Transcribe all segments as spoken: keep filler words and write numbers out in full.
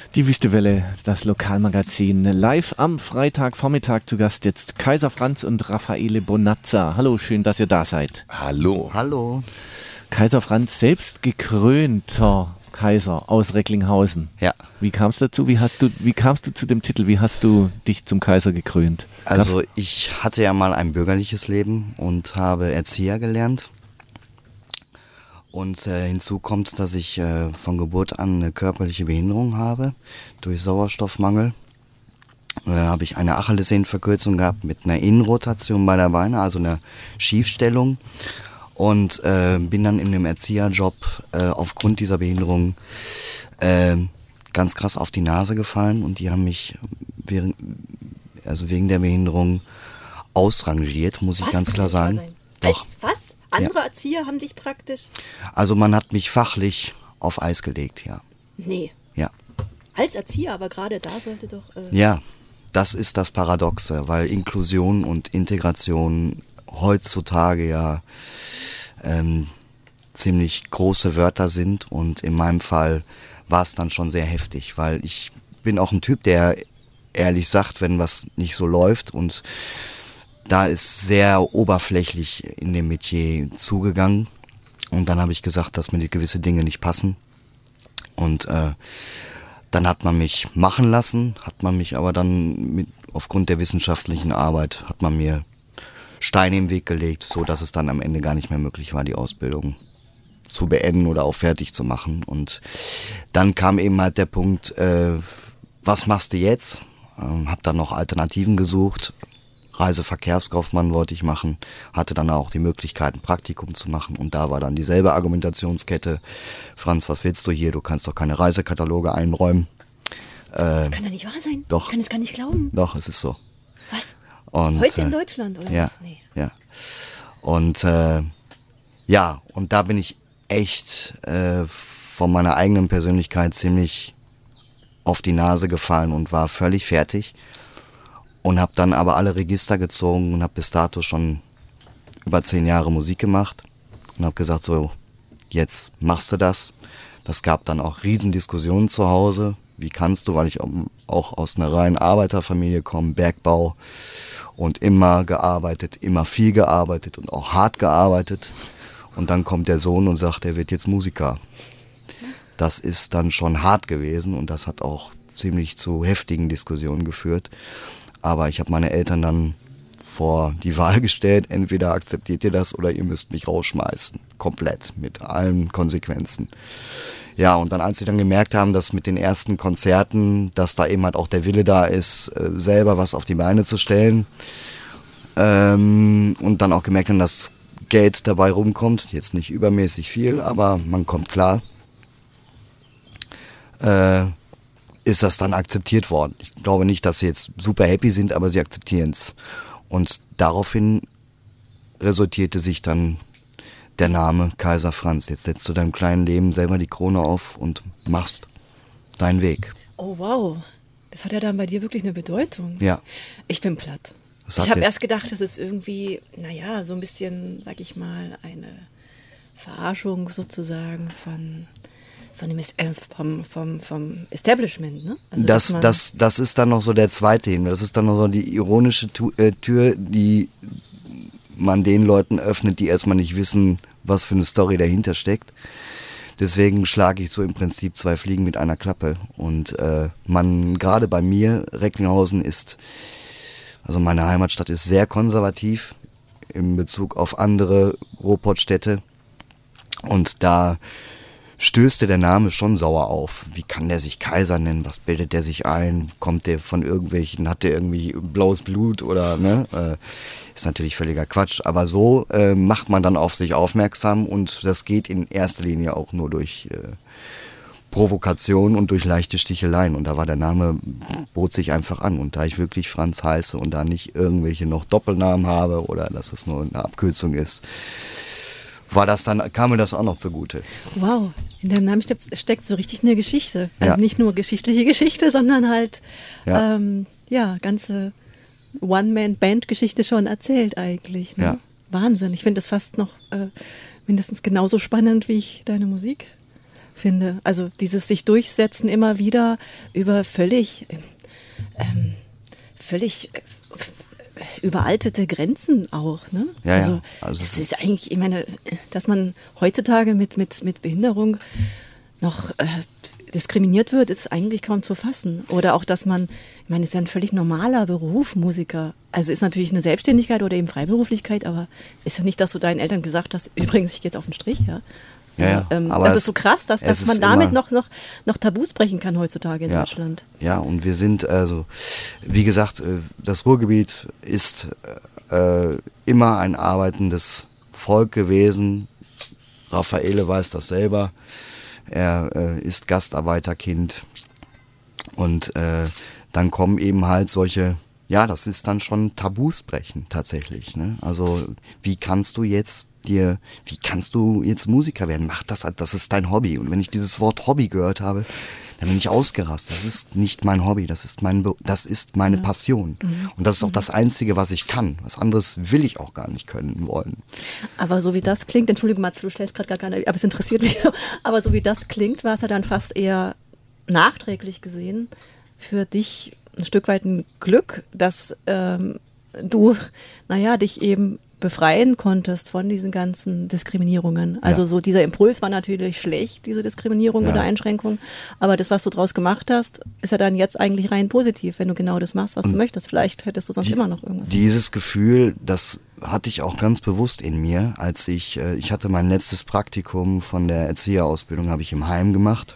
Die Wüste Welle, das Lokalmagazin, live am Freitagvormittag zu Gast jetzt Kaiser Franz und Raffaele Bonazza. Hallo, schön, dass ihr da seid. Hallo. Hallo. Kaiser Franz, selbst gekrönter Kaiser aus Recklinghausen. Ja. Wie kam es dazu? Wie hast du, wie kamst du zu dem Titel? Wie hast du dich zum Kaiser gekrönt? Also ich hatte ja mal ein bürgerliches Leben und habe Erzieher gelernt. Und äh, hinzu kommt, dass ich äh, von Geburt an eine körperliche Behinderung habe. Durch Sauerstoffmangel äh, habe ich eine Achillessehnenverkürzung gehabt mit einer Innenrotation beider Beine, also einer Schiefstellung. Und äh, bin dann in dem Erzieherjob äh, aufgrund dieser Behinderung äh, ganz krass auf die Nase gefallen. Und die haben mich während, also wegen der Behinderung ausrangiert, muss ich was? ganz klar sagen. Doch. Als was? Andere Ja. Erzieher haben dich praktisch... Also man hat mich fachlich auf Eis gelegt, ja. Nee. Ja. Als Erzieher, aber gerade da sollte doch... Äh Ja, das ist das Paradoxe, weil Inklusion und Integration heutzutage ja ähm, ziemlich große Wörter sind. Und in meinem Fall war es dann schon sehr heftig, weil ich bin auch ein Typ, der ehrlich sagt, wenn was nicht so läuft, und da ist sehr oberflächlich in dem Metier zugegangen. Und dann habe ich gesagt, dass mir die gewisse Dinge nicht passen. Und äh, dann hat man mich machen lassen, hat man mich aber dann mit, aufgrund der wissenschaftlichen Arbeit, hat man mir Steine im Weg gelegt, so dass es dann am Ende gar nicht mehr möglich war, die Ausbildung zu beenden oder auch fertig zu machen. Und dann kam eben halt der Punkt, äh, was machst du jetzt? Ähm, hab dann noch Alternativen gesucht. Reiseverkehrskaufmann wollte ich machen, hatte dann auch die Möglichkeit, ein Praktikum zu machen, und da war dann dieselbe Argumentationskette. Franz, was willst du hier? Du kannst doch keine Reisekataloge einräumen. Das Äh, kann doch nicht wahr sein. doch. Ich kann es gar nicht glauben. doch, es ist so. Was? Und, Heute in äh, Deutschland, oder ja, was? Nee. ja. Und äh, ja, und da bin ich echt äh, von meiner eigenen Persönlichkeit ziemlich auf die Nase gefallen und war völlig fertig. Und habe dann aber alle Register gezogen und habe bis dato schon über zehn Jahre Musik gemacht und habe gesagt, so, jetzt machst du das. Das gab dann auch Riesendiskussionen zu Hause. Wie kannst du, weil ich auch aus einer reinen Arbeiterfamilie komme, Bergbau, und immer gearbeitet, immer viel gearbeitet und auch hart gearbeitet. Und dann kommt der Sohn und sagt, er wird jetzt Musiker. Das ist dann schon hart gewesen und das hat auch ziemlich zu heftigen Diskussionen geführt. Aber ich habe meine Eltern dann vor die Wahl gestellt, entweder akzeptiert ihr das oder ihr müsst mich rausschmeißen. Komplett, mit allen Konsequenzen. Ja, und dann, als sie dann gemerkt haben, dass mit den ersten Konzerten, dass da eben halt auch der Wille da ist, äh, selber was auf die Beine zu stellen, ähm, und dann auch gemerkt haben, dass Geld dabei rumkommt, jetzt nicht übermäßig viel, aber man kommt klar, äh, ist das dann akzeptiert worden. Ich glaube nicht, dass sie jetzt super happy sind, aber sie akzeptieren es. Und daraufhin resultierte sich dann der Name Kaiser Franz. Jetzt setzt du deinem kleinen Leben selber die Krone auf und machst deinen Weg. Oh wow, das hat ja dann bei dir wirklich eine Bedeutung. Ja. Ich bin platt. Das Ich hat habe jetzt- erst gedacht, das ist irgendwie, naja, so ein bisschen, sag ich mal, eine Verarschung sozusagen von... Von dem Est- äh, vom, vom, vom Establishment, ne? Also, das, dass man- das, das ist dann noch so der zweite Himmel. Das ist dann noch so die ironische Tu- äh, Tür, die man den Leuten öffnet, die erstmal nicht wissen, was für eine Story dahinter steckt. Deswegen schlage ich so im Prinzip zwei Fliegen mit einer Klappe. Und äh, man, gerade bei mir, Recklinghausen ist, also meine Heimatstadt ist sehr konservativ in Bezug auf andere Ruhrpottstädte. Und da stößte der Name schon sauer auf. Wie kann der sich Kaiser nennen? Was bildet der sich ein? Kommt der von irgendwelchen, hat der irgendwie blaues Blut oder, ne? Äh, ist natürlich völliger Quatsch. Aber so äh, macht man dann auf sich aufmerksam, und das geht in erster Linie auch nur durch äh, Provokation und durch leichte Sticheleien. Und da war der Name, bot sich einfach an. Und da ich wirklich Franz heiße und da nicht irgendwelche noch Doppelnamen habe oder dass es nur eine Abkürzung ist, war das dann, kam mir das auch noch zugute. Wow, in deinem Namen steckt, steckt so richtig eine Geschichte. Also Ja. nicht nur geschichtliche Geschichte, sondern halt, Ja. ja, ähm, ja ganze One-Man-Band-Geschichte schon erzählt eigentlich. Ne? Ja. Wahnsinn. Ich finde das fast noch äh, mindestens genauso spannend, wie ich deine Musik finde. Also dieses sich durchsetzen immer wieder über völlig, ähm, völlig äh, überaltete Grenzen auch, ne? Ja, also, ja. Also es es ist eigentlich, ich meine, dass man heutzutage mit, mit, mit Behinderung noch äh, diskriminiert wird, ist eigentlich kaum zu fassen. Oder auch, dass man, ich meine, es ist ja ein völlig normaler Beruf, Musiker. Also ist natürlich eine Selbstständigkeit oder eben Freiberuflichkeit, aber ist ja nicht, dass du deinen Eltern gesagt hast, übrigens, ich gehe jetzt auf den Strich, ja. Ja, ja, ähm, aber das es- ist so krass, dass, es dass ist man damit immer- noch, noch, noch Tabus brechen kann heutzutage in Ja. Deutschland. Ja, und wir sind, also, wie gesagt, äh, das Ruhrgebiet ist äh, immer ein arbeitendes Volk gewesen. Raffaele weiß das selber. Er äh, ist Gastarbeiterkind. Und äh, dann kommen eben halt solche, ja, das ist dann schon Tabus brechen tatsächlich. Ne? Also wie kannst du jetzt dir, wie kannst du jetzt Musiker werden? Mach das, das ist dein Hobby. Und wenn ich dieses Wort Hobby gehört habe, dann bin ich ausgerastet. Das ist nicht mein Hobby, das ist mein, Be- das ist meine Ja. Passion. Mhm. Und das ist auch das Einzige, was ich kann. Was anderes will ich auch gar nicht können wollen. Aber so wie das klingt, Entschuldigung, Mats, du stellst gerade gar keine, aber es interessiert mich so, aber so wie das klingt, war es ja dann fast eher nachträglich gesehen für dich ein Stück weit ein Glück, dass ähm, du, naja, dich eben befreien konntest von diesen ganzen Diskriminierungen. Also Ja. so dieser Impuls war natürlich schlecht, diese Diskriminierung Ja. oder Einschränkung, aber das, was du draus gemacht hast, ist ja dann jetzt eigentlich rein positiv, wenn du genau das machst, was du möchtest. Vielleicht hättest du sonst Die- immer noch irgendwas. Dieses Gefühl, das hatte ich auch ganz bewusst in mir, als ich, äh, ich hatte mein letztes Praktikum von der Erzieherausbildung, habe ich im Heim gemacht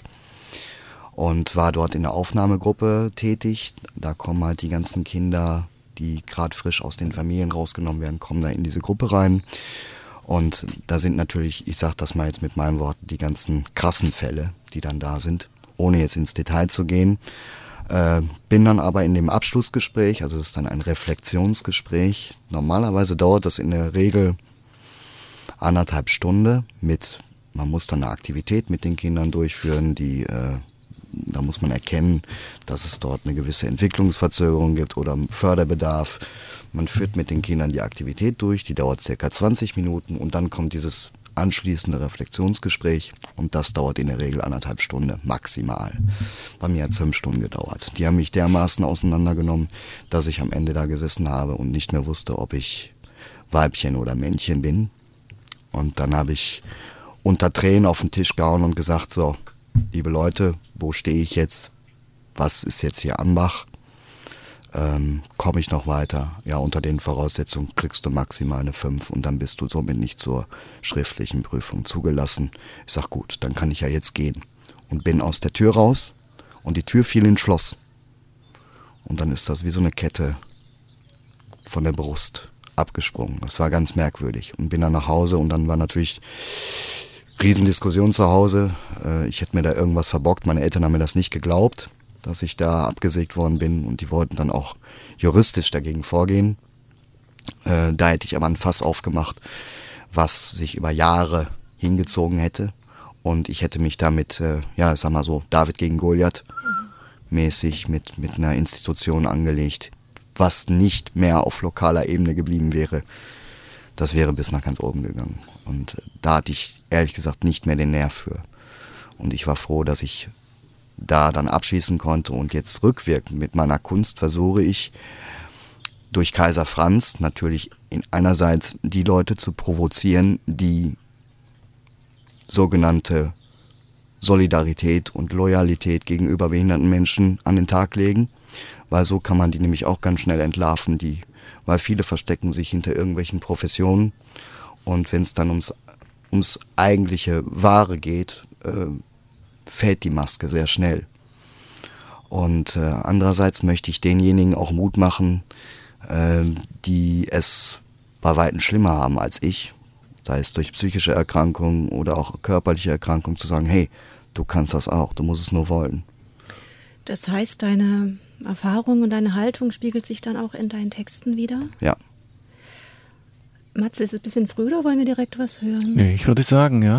und war dort in der Aufnahmegruppe tätig. Da kommen halt die ganzen Kinder, die gerade frisch aus den Familien rausgenommen werden, kommen da in diese Gruppe rein. Und da sind natürlich, ich sage das mal jetzt mit meinen Worten, die ganzen krassen Fälle, die dann da sind, ohne jetzt ins Detail zu gehen. Äh, bin dann aber in dem Abschlussgespräch, also das ist dann ein Reflexionsgespräch. Normalerweise dauert das in der Regel anderthalb Stunden mit, man muss dann eine Aktivität mit den Kindern durchführen, die, äh, da muss man erkennen, dass es dort eine gewisse Entwicklungsverzögerung gibt oder Förderbedarf. Man führt mit den Kindern die Aktivität durch, die dauert circa zwanzig Minuten und dann kommt dieses anschließende Reflexionsgespräch und das dauert in der Regel anderthalb Stunden maximal. Bei mir hat es fünf Stunden gedauert. Die haben mich dermaßen auseinandergenommen, dass ich am Ende da gesessen habe und nicht mehr wusste, ob ich Weibchen oder Männchen bin. Und dann habe ich unter Tränen auf den Tisch gehauen und gesagt, so, liebe Leute, wo stehe ich jetzt? Was ist jetzt hier Anbach? Ähm, komme ich noch weiter? Ja, unter den Voraussetzungen kriegst du maximal eine fünf und dann bist du somit nicht zur schriftlichen Prüfung zugelassen. Ich sag gut, dann kann ich ja jetzt gehen. Und bin aus der Tür raus und die Tür fiel ins Schloss. Und dann ist das wie so eine Kette von der Brust abgesprungen. Das war ganz merkwürdig. Und bin dann nach Hause und dann war natürlich Riesendiskussion zu Hause. Äh, ich hätte mir da irgendwas verbockt. Meine Eltern haben mir das nicht geglaubt, dass ich da abgesägt worden bin und die wollten dann auch juristisch dagegen vorgehen. Äh, da hätte ich aber ein Fass aufgemacht, was sich über Jahre hingezogen hätte und ich hätte mich damit, äh, ja, sag mal so, David gegen Goliath mäßig mit, mit einer Institution angelegt, was nicht mehr auf lokaler Ebene geblieben wäre. Das wäre bis nach ganz oben gegangen und äh, da hatte ich ehrlich gesagt nicht mehr den Nerv für und ich war froh, dass ich da dann abschließen konnte und jetzt rückwirkend mit meiner Kunst versuche ich durch Kaiser Franz natürlich in einerseits die Leute zu provozieren, die sogenannte Solidarität und Loyalität gegenüber behinderten Menschen an den Tag legen, weil so kann man die nämlich auch ganz schnell entlarven, die, weil viele verstecken sich hinter irgendwelchen Professionen und wenn es dann ums, ums eigentliche Wahre geht, äh, fällt die Maske sehr schnell. Und äh, andererseits möchte ich denjenigen auch Mut machen, äh, die es bei Weitem schlimmer haben als ich, sei es durch psychische Erkrankungen oder auch körperliche Erkrankungen, zu sagen, hey, du kannst das auch, du musst es nur wollen. Das heißt, deine Erfahrung und deine Haltung spiegelt sich dann auch in deinen Texten wieder? Ja. Mats, ist es ein bisschen früh oder wollen wir direkt was hören? Nee, ich würde sagen, ja.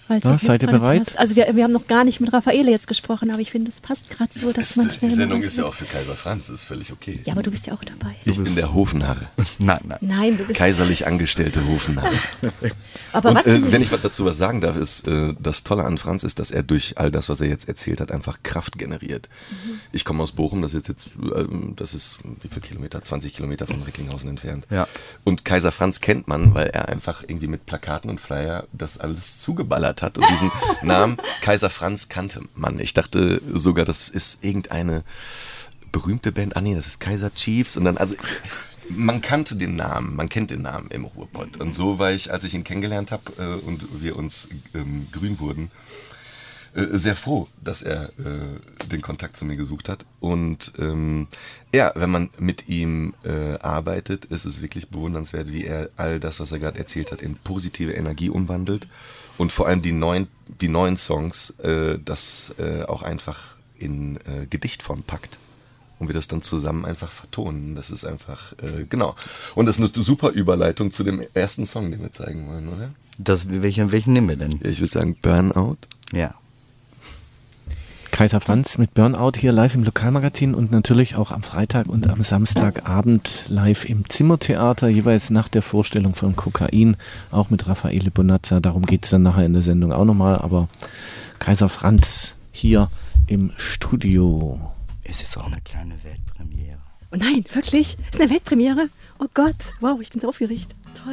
Weil Ja, seid ihr bereit? Passt. Also wir, wir haben noch gar nicht mit Raffaele jetzt gesprochen, aber ich finde, es passt gerade so, dass Das, man schnell... die Sendung ist ja auch für Kaiser Franz, ist völlig okay. Ja, aber du bist ja auch dabei. Ich bin der Hofnarre. Nein, nein. Nein, du bist... Kaiserlich angestellte Hofnarre. Aber Und was äh, denn wenn ich was dazu was sagen darf, ist, äh, das Tolle an Franz ist, dass er durch all das, was er jetzt erzählt hat, einfach Kraft generiert. Mhm. Ich komme aus Bochum, das ist jetzt, äh, das ist wie viele Kilometer? zwanzig Kilometer von Recklinghausen entfernt. Ja. Und Kaiser Franz kennt man, weil er einfach irgendwie mit Plakaten und Flyer das alles zugeballert hat. Und diesen Namen Kaiser Franz kannte man. Ich dachte sogar, das ist irgendeine berühmte Band. Ah nee, das ist Kaiser Chiefs. Und dann, also man kannte den Namen, man kennt den Namen im Ruhrpott. Und so war ich, als ich ihn kennengelernt habe äh, und wir uns ähm, grün wurden, äh, sehr froh, dass er äh, den Kontakt zu mir gesucht hat. Und ähm, ja, wenn man mit ihm äh, arbeitet, ist es wirklich bewundernswert, wie er all das, was er gerade erzählt hat, in positive Energie umwandelt. Und vor allem die neuen, die neuen Songs, äh, das äh, auch einfach in äh, Gedichtform packt. Und wir das dann zusammen einfach vertonen. Das ist einfach, äh, genau. Und das ist eine super Überleitung zu dem ersten Song, den wir zeigen wollen, oder? Das, welchen, welchen nehmen wir denn? Ich würde sagen Burnout. Ja. Kaiser Franz mit Burnout hier live im Lokalmagazin und natürlich auch am Freitag und am Samstagabend live im Zimmertheater, jeweils nach der Vorstellung von Kokain, auch mit Raffaele Bonazza. Darum geht es dann nachher in der Sendung auch nochmal, aber Kaiser Franz hier im Studio. Es ist auch eine kleine Weltpremiere. Oh nein, wirklich? Ist eine Weltpremiere? Oh Gott, wow, ich bin so aufgeregt. Toll.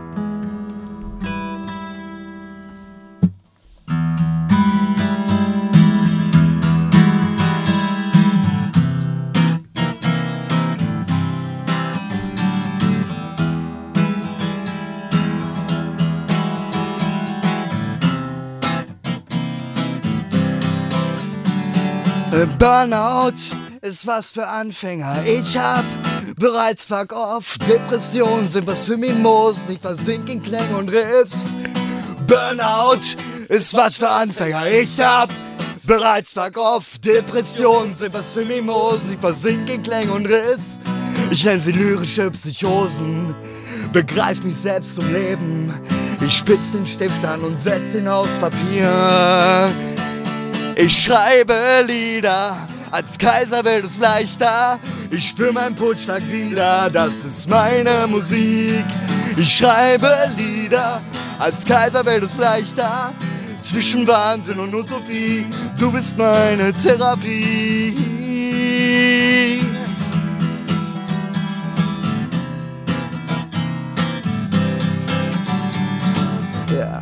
Burnout ist was für Anfänger. Ich hab bereits fuck off. Depressionen sind was für Mimosen. Ich versink in Klängen und Riffs. Burnout ist was für Anfänger. Ich hab bereits fuck off. Depressionen sind was für Mimosen. Ich versink in Klängen und Riffs. Ich nenn sie lyrische Psychosen. Begreif mich selbst zum Leben. Ich spitz den Stift an und setz ihn aufs Papier. Ich schreibe Lieder, als Kaiser wird es leichter. Ich spür meinen Pulsschlag wieder, das ist meine Musik. Ich schreibe Lieder, als Kaiser wird es leichter. Zwischen Wahnsinn und Utopie, du bist meine Therapie. Ja.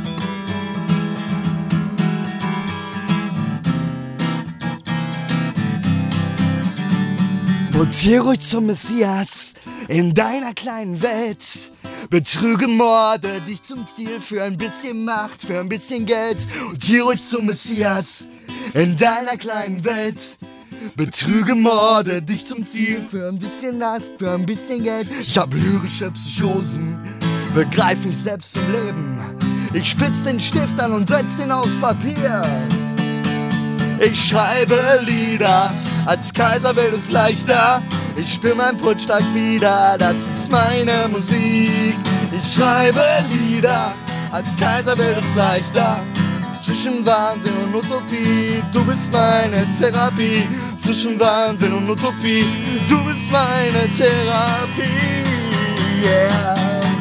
Mutier ruhig zum Messias in deiner kleinen Welt. Betrüge, morde dich zum Ziel für ein bisschen Macht, für ein bisschen Geld. Mutier ruhig zum Messias in deiner kleinen Welt. Betrüge, morde dich zum Ziel für ein bisschen Last, für ein bisschen Geld. Ich hab lyrische Psychosen, begreif mich selbst zum Leben. Ich spitz den Stift an und setz ihn aufs Papier. Ich schreibe Lieder, als Kaiser wird es leichter. Ich spür meinen Pulsschlag wieder, das ist meine Musik. Ich schreibe Lieder, als Kaiser wird es leichter. Zwischen Wahnsinn und Utopie, du bist meine Therapie. Zwischen Wahnsinn und Utopie, du bist meine Therapie. Yeah.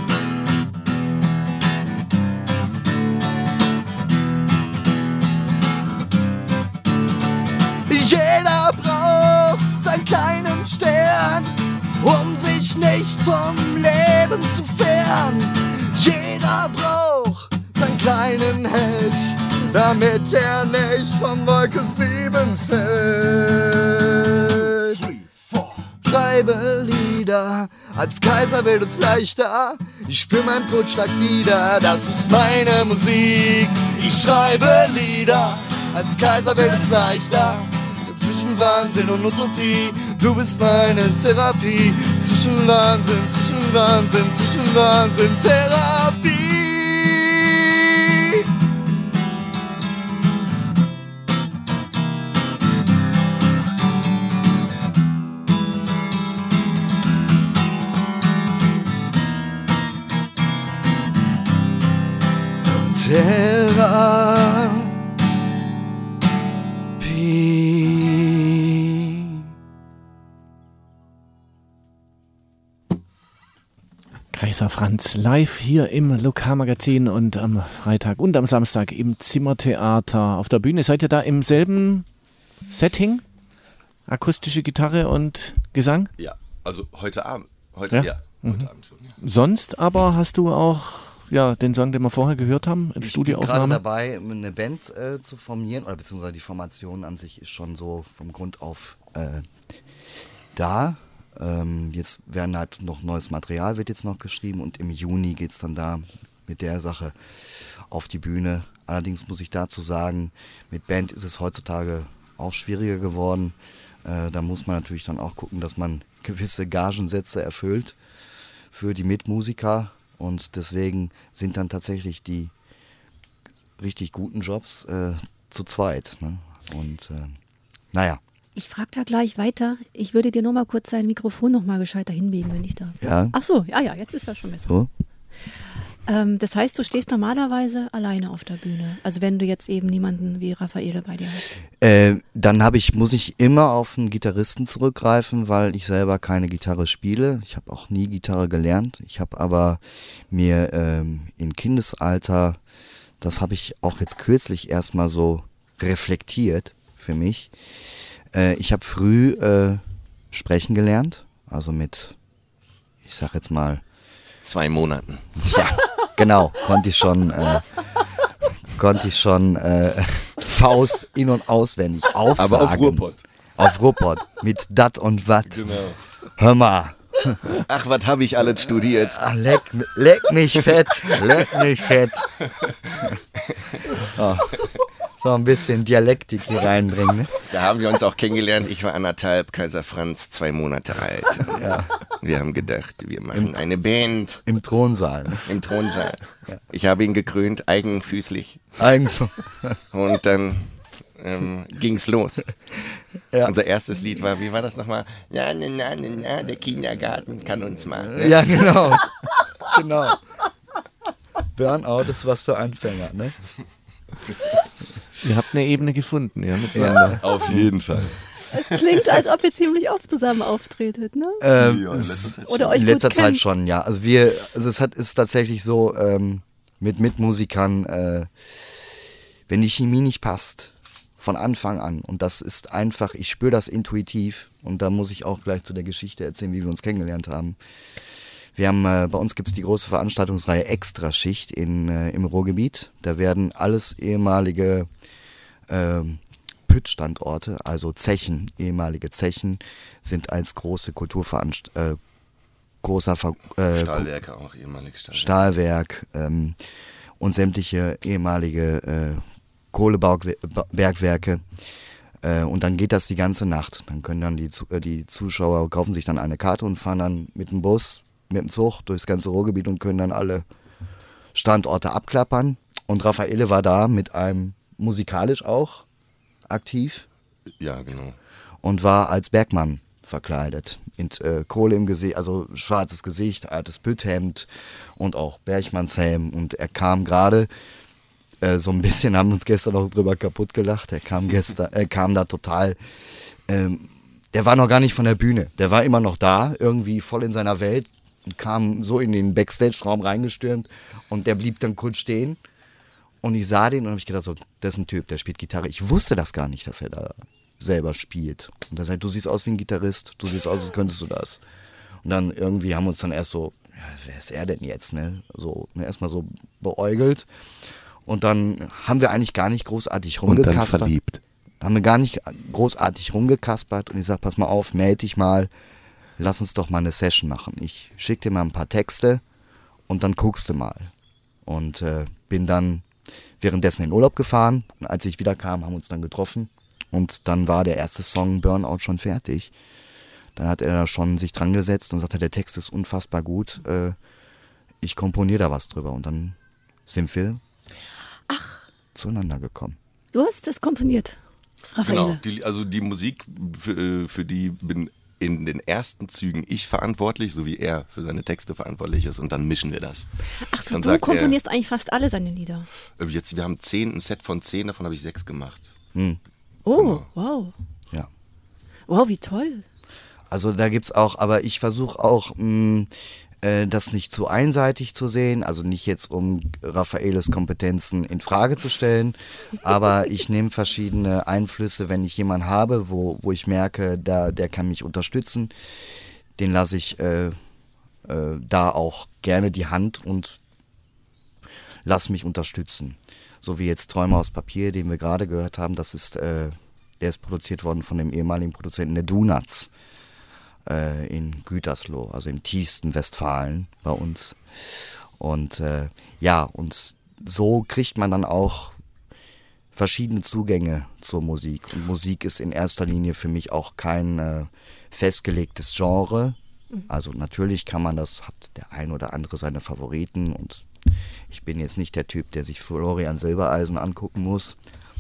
Jeder braucht seinen kleinen Stern, um sich nicht vom Leben zu fern. Jeder braucht seinen kleinen Held, damit er nicht von Wolke sieben fällt. Schreibe Lieder, als Kaiser wird es leichter. Ich spür meinen Pulsschlag wieder, das ist meine Musik. Ich schreibe Lieder, als Kaiser wird es leichter. Zwischen Wahnsinn und Utopie, du bist meine Therapie. Zwischen Wahnsinn, zwischen Wahnsinn, zwischen Wahnsinn, Therapie. Therapie. Kaiser Franz live hier im Lokalmagazin und am Freitag und am Samstag im Zimmertheater auf der Bühne. Seid ihr da im selben Setting? Akustische Gitarre und Gesang? Ja, also heute Abend. Heute, ja, ja, mhm. heute Abend schon. Ja. Sonst aber hast du auch ja, den Song, den wir vorher gehört haben, in ich Studioaufnahme? Ich bin gerade dabei, eine Band äh, zu formieren, oder beziehungsweise die Formation an sich ist schon so vom Grund auf äh, da. Ähm, jetzt werden halt noch neues Material, wird jetzt noch geschrieben und im Juni geht es dann da mit der Sache auf die Bühne. Allerdings muss ich dazu sagen, mit Band ist es heutzutage auch schwieriger geworden. Äh, da muss man natürlich dann auch gucken, dass man gewisse Gagensätze erfüllt für die Mitmusiker und deswegen sind dann tatsächlich die richtig guten Jobs äh, zu zweit. Ne? Und äh, naja. Ich frage da gleich weiter. Ich würde dir nur mal kurz dein Mikrofon noch mal gescheiter hinbiegen, wenn ich darf. Ja. Ach so, ja, ja, jetzt ist das schon besser. So. Ähm, das heißt, du stehst normalerweise alleine auf der Bühne. Also wenn du jetzt eben niemanden wie Raffaele bei dir hast. Äh, dann habe ich, muss ich immer auf einen Gitarristen zurückgreifen, weil ich selber keine Gitarre spiele. Ich habe auch nie Gitarre gelernt. Ich habe aber mir ähm, im Kindesalter, das habe ich auch jetzt kürzlich erstmal so reflektiert für mich. Äh, ich habe früh äh, sprechen gelernt, also mit, ich sag jetzt mal, Zwei Monaten. Ja, genau, konnte ich schon, äh, konnte ich schon äh, Faust in- und auswendig aufsagen. Aber auf Ruhrpott. Auf Ruhrpott, mit Dat und Wat. Genau. Hör mal. Ach, was habe ich alles studiert? Ach, leck, leck mich fett, leck mich fett. Oh. So ein bisschen Dialektik hier reinbringen. Ne? Da haben wir uns auch kennengelernt. Ich war anderthalb, Kaiser Franz zwei Monate alt. Ja. Wir haben gedacht, wir machen eine Band. Im Thronsaal. Ne? Im Thronsaal. Ja. Ich habe ihn gekrönt, eigenfüßlich. Eigentlich. Und dann ähm, ging's los. Ja. Unser erstes Lied war, wie war das nochmal? Ja, na, na, na, na, der Kindergarten kann uns mal. Ne? Ja, genau. Genau. Burnout ist was für Anfänger, ne? Ihr habt eine Ebene gefunden, ja, miteinander. Ja. Auf jeden Fall. Es klingt, als ob ihr ziemlich oft zusammen auftretet, ne? Ähm, Ja, in letzter Zeit Oder euch in letzter gut Zeit kennt. schon, ja. Also wir, also es hat, ist tatsächlich so, ähm, mit Mitmusikern, äh, wenn die Chemie nicht passt, von Anfang an, und das ist einfach, ich spüre das intuitiv, und da muss ich auch gleich zu der Geschichte erzählen, wie wir uns kennengelernt haben. Wir haben, äh, bei uns gibt es die große Veranstaltungsreihe Extraschicht in, äh, im Ruhrgebiet. Da werden alles ehemalige äh, P Ü T-Standorte, also Zechen, ehemalige Zechen, sind als große Kulturveranst äh, großer Ver äh, Stahlwerke auch, ehemalige Stahlwerke. Stahlwerk ähm, und sämtliche ehemalige äh, Kohlebergwerke. Äh, und dann geht das die ganze Nacht. Dann können dann die, äh, die Zuschauer kaufen sich dann eine Karte und fahren dann mit dem Bus, mit dem Zug durchs ganze Ruhrgebiet und können dann alle Standorte abklappern. Und Raffaele war da mit einem, musikalisch auch aktiv. Ja, genau. Und war als Bergmann verkleidet. Mit äh, Kohle im Gesicht, also schwarzes Gesicht, altes Pütthemd und auch Bergmannshelm. Und er kam gerade, äh, so ein bisschen, haben uns gestern auch drüber kaputt gelacht. Er kam gestern, er kam da total, ähm, der war noch gar nicht von der Bühne. Der war immer noch da, irgendwie voll in seiner Welt. Und kam so in den Backstage-Raum reingestürmt und der blieb dann kurz stehen. Und ich sah den und habe ich gedacht, so, das ist ein Typ, der spielt Gitarre. Ich wusste das gar nicht, dass er da selber spielt. Und er sagt, du siehst aus wie ein Gitarrist, du siehst aus, als könntest du das. Und dann irgendwie haben wir uns dann erst so, ja, wer ist er denn jetzt, ne? So, ne, erstmal so beäugelt. Und dann haben wir eigentlich gar nicht großartig Und dann rumgekaspert. verliebt. Haben wir gar nicht großartig rumgekaspert. Und ich sag, pass mal auf, melde dich mal, lass uns doch mal eine Session machen. Ich schick dir mal ein paar Texte und dann guckst du mal. Und äh, bin dann währenddessen in Urlaub gefahren. Und als ich wieder kam, haben wir uns dann getroffen. Und dann war der erste Song Burnout schon fertig. Dann hat er schon sich dran gesetzt und sagte, der Text ist unfassbar gut. Äh, ich komponiere da was drüber. Und dann sind wir Ach. zueinander gekommen. Du hast das komponiert, Raffaele. Genau, die, also die Musik, für, für die bin in den ersten Zügen ich verantwortlich, so wie er für seine Texte verantwortlich ist und dann mischen wir das. Ach so, Dann du sagt komponierst eigentlich fast alle seine Lieder. er, jetzt, wir haben zehn, ein Set von zehn, davon habe ich sechs gemacht. Hm. Oh, Genau. wow. Ja. Wow, wie toll. Also da gibt's auch, aber ich versuche auch, mh, äh, das nicht zu einseitig zu sehen, also nicht jetzt, um Raffaeles Kompetenzen in Frage zu stellen, aber ich nehme verschiedene Einflüsse, wenn ich jemanden habe, wo, wo ich merke, da, der kann mich unterstützen, den lasse ich äh, äh, da auch gerne die Hand und lass mich unterstützen. So wie jetzt Träume aus Papier, den wir gerade gehört haben, das ist, äh, der ist produziert worden von dem ehemaligen Produzenten der Donuts äh, in Gütersloh, also im tiefsten Westfalen bei uns. Und äh, ja, und so kriegt man dann auch verschiedene Zugänge zur Musik. Und Musik ist in erster Linie für mich auch kein äh, festgelegtes Genre. Also natürlich kann man das, hat der ein oder andere seine Favoriten und ich bin jetzt nicht der Typ, der sich Florian Silbereisen angucken muss.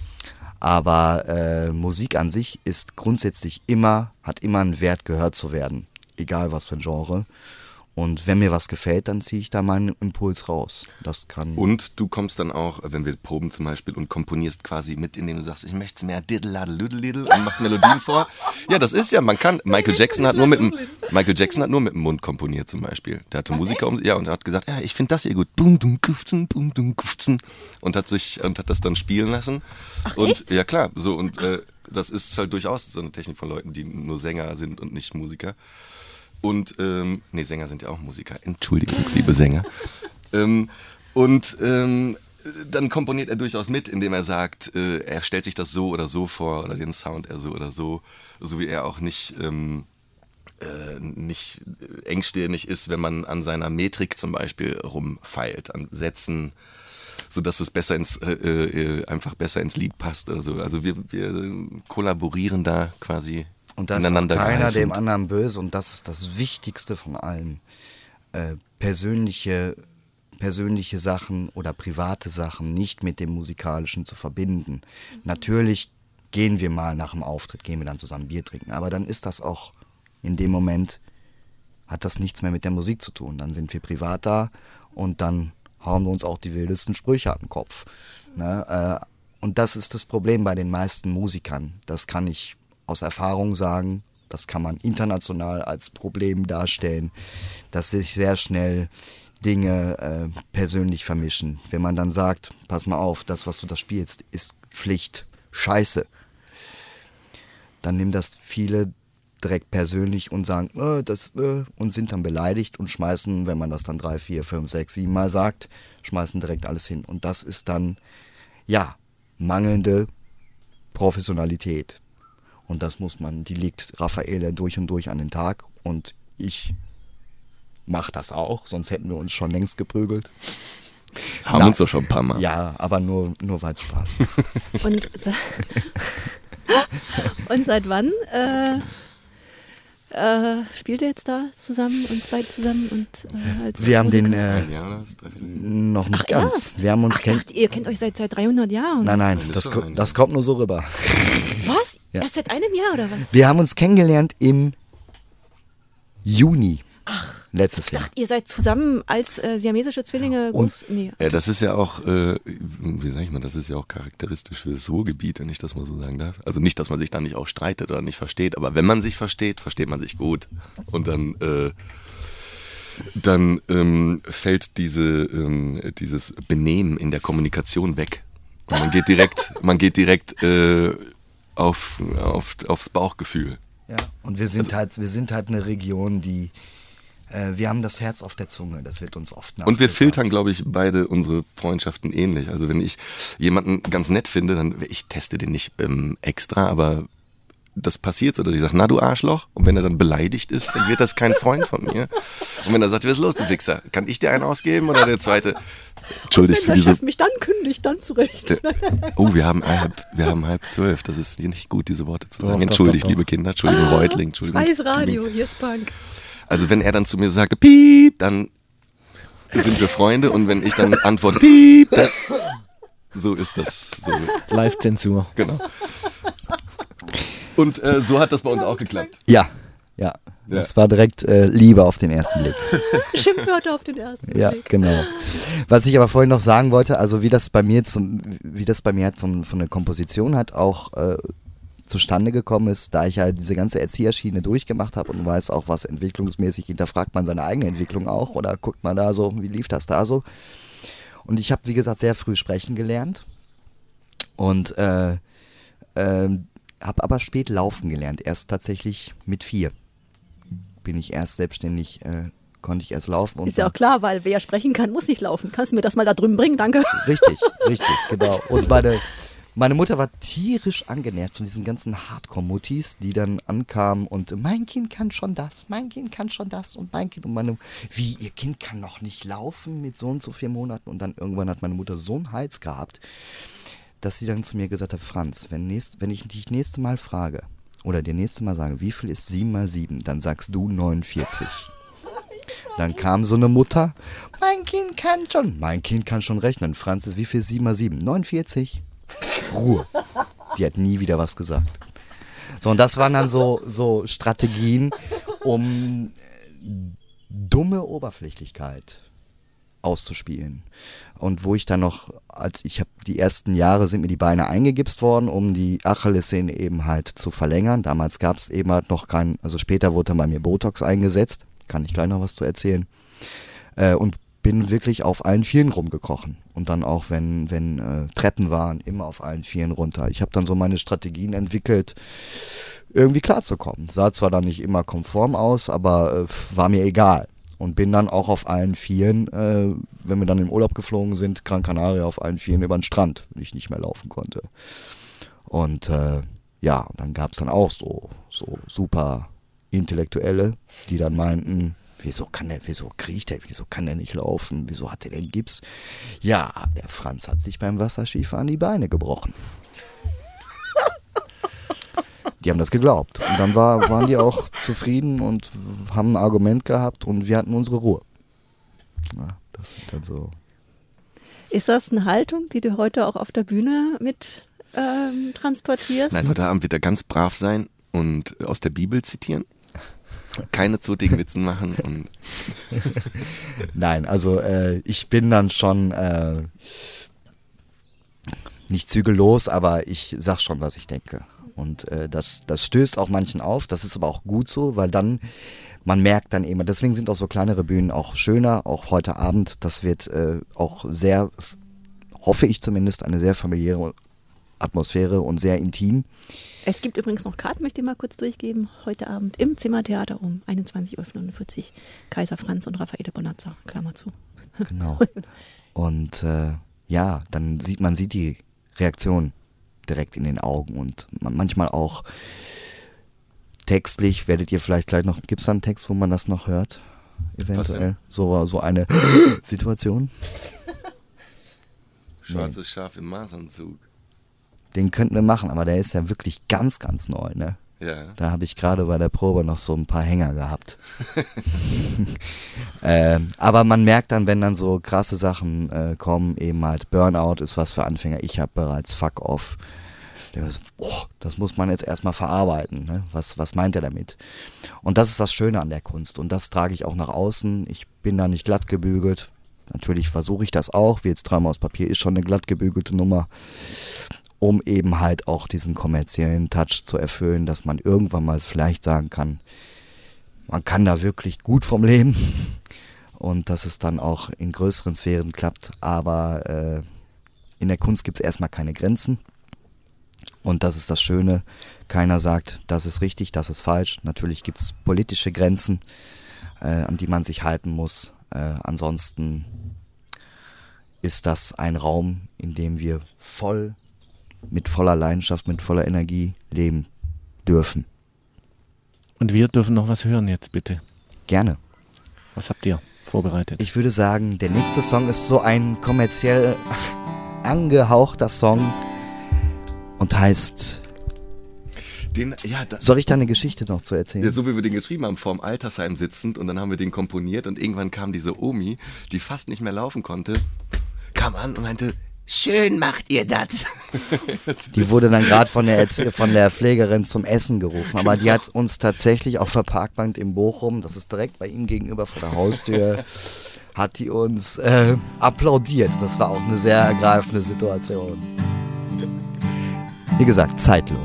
Aber äh, Musik an sich ist grundsätzlich immer, hat immer einen Wert, gehört zu werden. Egal was für ein Genre. Und wenn mir was gefällt, dann ziehe ich da meinen Impuls raus. Das kann. Und du kommst dann auch, wenn wir proben zum Beispiel und komponierst quasi mit, indem du sagst, ich möchte es mehr diddle-laddle-lüddle-liddle und machst Melodien vor. Ja, das ist ja, man kann, Michael Jackson hat nur mit dem, Michael Jackson hat nur mit dem Mund komponiert zum Beispiel. Der hatte Musiker um, ja, und er hat gesagt, ja, ich finde das hier gut. Bum, dum, kufzen, bum, dum, kufzen. Und hat sich, und hat das dann spielen lassen. Ach, und echt? ja, klar, so, und äh, das ist halt durchaus so eine Technik von Leuten, die nur Sänger sind und nicht Musiker. Und, ähm, nee, Sänger sind ja auch Musiker. Entschuldigung, liebe Sänger. ähm, und ähm, dann komponiert er durchaus mit, indem er sagt, äh, er stellt sich das so oder so vor oder den Sound er so oder so, so wie er auch nicht, ähm, äh, nicht engstirnig ist, wenn man an seiner Metrik zum Beispiel rumfeilt, an Sätzen, sodass es besser ins, äh, äh, einfach besser ins Lied passt oder so. Also wir, wir kollaborieren da quasi. Und da ist auch keiner dem anderen böse und das ist das Wichtigste von allem. Äh, persönliche, persönliche Sachen oder private Sachen nicht mit dem Musikalischen zu verbinden. Mhm. Natürlich gehen wir mal nach dem Auftritt, gehen wir dann zusammen Bier trinken, aber dann ist das auch in dem Moment, hat das nichts mehr mit der Musik zu tun. Dann sind wir privat da und dann hauen wir uns auch die wildesten Sprüche an den Kopf. Mhm. Ne? Äh, und das ist das Problem bei den meisten Musikern. Das kann ich aus Erfahrung sagen, das kann man international als Problem darstellen, dass sich sehr schnell Dinge äh, persönlich vermischen. Wenn man dann sagt, pass mal auf, das, was du da spielst, ist schlicht Scheiße, dann nehmen das viele direkt persönlich und sagen, äh, das, äh, und sind dann beleidigt und schmeißen, wenn man das dann drei, vier, fünf, sechs, sieben Mal sagt, schmeißen direkt alles hin. Und das ist dann, ja, mangelnde Professionalität. Und das muss man, die legt Raffaele durch und durch an den Tag und ich mache das auch, sonst hätten wir uns schon längst geprügelt. Haben Na, uns doch schon ein paar Mal. Ja, aber nur, nur weil es Spaß macht. Und, und seit wann äh, äh, spielt ihr jetzt da zusammen und seid zusammen? Und, äh, als wir haben den Ein äh, Jahr, das, drei, vier, noch nicht Ach, ganz. erst? Wir haben uns Ach, kenn- dachte, ihr kennt euch seit, seit dreihundert Jahren? Nein, nein, Das das, ist ko- schon ein das Jahr. kommt nur so rüber. Was? Ja. Erst seit einem Jahr oder was? Wir haben uns kennengelernt im Juni letztes Ich Jahr. dachte, ihr seid zusammen als äh, siamesische Zwillinge Und- groß. Nee. Ja, das ist ja auch, äh, wie sag ich mal, das ist ja auch charakteristisch für das Ruhrgebiet, wenn ich das mal so sagen darf. Also nicht, dass man sich da nicht auch streitet oder nicht versteht, aber wenn man sich versteht, versteht man sich gut. Und dann, äh, dann ähm, fällt diese, ähm, dieses Benehmen in der Kommunikation weg. Und man geht direkt, man geht direkt äh, auf, auf, aufs Bauchgefühl. Ja. Und wir sind halt, wir sind halt eine Region, die äh, wir haben das Herz auf der Zunge. Das wird uns oft Und wir nachgesagt. filtern, glaube ich, beide unsere Freundschaften ähnlich. Also wenn ich jemanden ganz nett finde, dann ich teste den nicht ähm, extra, aber das passiert so, dass ich sage, na du Arschloch. Und wenn er dann beleidigt ist, dann wird das kein Freund von mir. Und wenn er sagt, was ist los, du Wichser? Kann ich dir einen ausgeben oder der zweite? Entschuldigt Wenn für der diese... Chef mich dann kündigt, dann zurecht. Oh, wir haben halb, wir haben halb zwölf. Das ist nicht gut, diese Worte zu Doch, sagen. doch, Entschuldigt, doch, doch. liebe Kinder. Entschuldigung, Reutling. Entschuldigung. Freies Radio, Entschuldigung. hier ist Punk. Also wenn er dann zu mir sagt, piep, dann sind wir Freunde. Und wenn ich dann antworte, piep, dann, so ist das. So, Live-Zensur. genau. Und äh, so hat das bei uns auch geklappt. Ja, ja. Das war direkt äh, Liebe auf den ersten Blick. Schimpfwörter auf den ersten Ja, Blick. genau. Was ich aber vorhin noch sagen wollte, also wie das bei mir zum, wie das bei mir halt von, von der Komposition halt auch äh, zustande gekommen ist, da ich halt diese ganze Erzieherschiene durchgemacht habe und weiß auch, was entwicklungsmäßig, hinterfragt man seine eigene Entwicklung auch oder guckt man da so, wie lief das da so? Und ich habe, wie gesagt, sehr früh sprechen gelernt und äh, äh, habe aber spät laufen gelernt, erst tatsächlich mit vier. Bin ich erst selbstständig, äh, konnte ich erst laufen. Und ist ja auch klar, weil wer sprechen kann, muss nicht laufen. Kannst du mir das mal da drüben bringen? Danke. Richtig, richtig, genau. Und meine, meine Mutter war tierisch angenervt von diesen ganzen Hardcore-Muttis, die dann ankamen und mein Kind kann schon das, mein Kind kann schon das und mein Kind und meine, wie, ihr Kind kann noch nicht laufen mit so und so vier Monaten und dann irgendwann hat meine Mutter so einen Hals gehabt, dass sie dann zu mir gesagt hat, Franz, wenn, nächst, wenn ich dich nächste Mal frage, oder dir nächste Mal sage, wie viel ist sieben mal sieben, dann sagst du neunundvierzig. Dann kam so eine Mutter, mein Kind kann schon, mein Kind kann schon rechnen. Franz ist, wie viel ist sieben mal sieben? neunundvierzig. Ruhe. Die hat nie wieder was gesagt. So, und das waren dann so, so Strategien, um dumme Oberflächlichkeit auszuspielen. Und wo ich dann noch, als ich habe die ersten Jahre sind mir die Beine eingegipst worden, um die Achillessehne eben halt zu verlängern. Damals gab es eben halt noch kein, also später wurde dann bei mir Botox eingesetzt, kann ich gleich noch was zu erzählen. Äh, und bin wirklich auf allen Vieren rumgekrochen. Und dann auch, wenn, wenn äh, Treppen waren, immer auf allen Vieren runter. Ich habe dann so meine Strategien entwickelt, irgendwie klarzukommen. Sah zwar dann nicht immer konform aus, aber äh, war mir egal. Und bin dann auch auf allen Vieren, äh, wenn wir dann im Urlaub geflogen sind, Gran Canaria auf allen Vieren über den Strand, wenn ich nicht mehr laufen konnte. Und äh, ja, dann gab es dann auch so, so super Intellektuelle, die dann meinten, wieso kann der, wieso kriecht der, wieso kann der nicht laufen, wieso hat der den Gips? Ja, der Franz hat sich beim Wasserskifahren die Beine gebrochen. Die haben das geglaubt. Und dann war, waren die auch zufrieden und haben ein Argument gehabt und wir hatten unsere Ruhe. Ja, das sind dann so. Ist das eine Haltung, die du heute auch auf der Bühne mit ähm, transportierst? Nein, heute Abend wird er ganz brav sein und aus der Bibel zitieren. Keine zotigen Witzen machen. Und Nein, also äh, ich bin dann schon äh, nicht zügellos, aber ich sag schon, was ich denke. Und äh, das, das stößt auch manchen auf, das ist aber auch gut so, weil dann, man merkt dann eben, deswegen sind auch so kleinere Bühnen auch schöner, auch heute Abend, das wird äh, auch sehr, hoffe ich zumindest, eine sehr familiäre Atmosphäre und sehr intim. Es gibt übrigens noch Karten, möchte ich mal kurz durchgeben, heute Abend im Zimmertheater um einundzwanzig Uhr fünfundvierzig. Kaiser Franz und Raffaele Bonazza, Klammer zu. Genau. Und äh, ja, dann sieht man sieht die Reaktion direkt in den Augen und manchmal auch textlich, werdet ihr vielleicht gleich noch, gibt es da einen Text, wo man das noch hört? Eventuell. So, so eine Situation. Schwarzes Schaf im Maßanzug. Den könnten wir machen, aber der ist ja wirklich ganz, ganz neu, ne? Ja. Da habe ich gerade bei der Probe noch so ein paar Hänger gehabt. ähm, aber man merkt dann, wenn dann so krasse Sachen äh, kommen, eben halt Burnout ist was für Anfänger. Ich habe bereits Fuck Off. So, oh, das muss man jetzt erstmal verarbeiten. Ne? Was, was meint er damit? Und das ist das Schöne an der Kunst. Und das trage ich auch nach außen. Ich bin da nicht glatt gebügelt. Natürlich versuche ich das auch. Wie jetzt dreimal aus Papier ist schon eine glatt gebügelte Nummer. Um eben halt auch diesen kommerziellen Touch zu erfüllen, dass man irgendwann mal vielleicht sagen kann, man kann da wirklich gut vom Leben und dass es dann auch in größeren Sphären klappt, aber äh, in der Kunst gibt es erstmal keine Grenzen und das ist das Schöne, keiner sagt, das ist richtig, das ist falsch, natürlich gibt es politische Grenzen, äh, an die man sich halten muss, äh, ansonsten ist das ein Raum, in dem wir voll mit voller Leidenschaft, mit voller Energie leben dürfen. Und wir dürfen noch was hören jetzt, bitte. Gerne. Was habt ihr vorbereitet? Ich würde sagen, der nächste Song ist so ein kommerziell angehauchter Song und heißt... Den, ja, da, Soll ich da eine Geschichte noch zu erzählen? ja, so wie wir den geschrieben haben, vorm Altersheim sitzend und dann haben wir den komponiert und irgendwann kam diese Omi, die fast nicht mehr laufen konnte, kam an und meinte... Schön macht ihr das. Die wurde dann gerade von der, von der Pflegerin zum Essen gerufen. Aber die hat uns tatsächlich auf der Parkbank in Bochum, das ist direkt bei ihm gegenüber vor der Haustür, hat die uns äh, applaudiert. Das war auch eine sehr ergreifende Situation. Wie gesagt, zeitlos.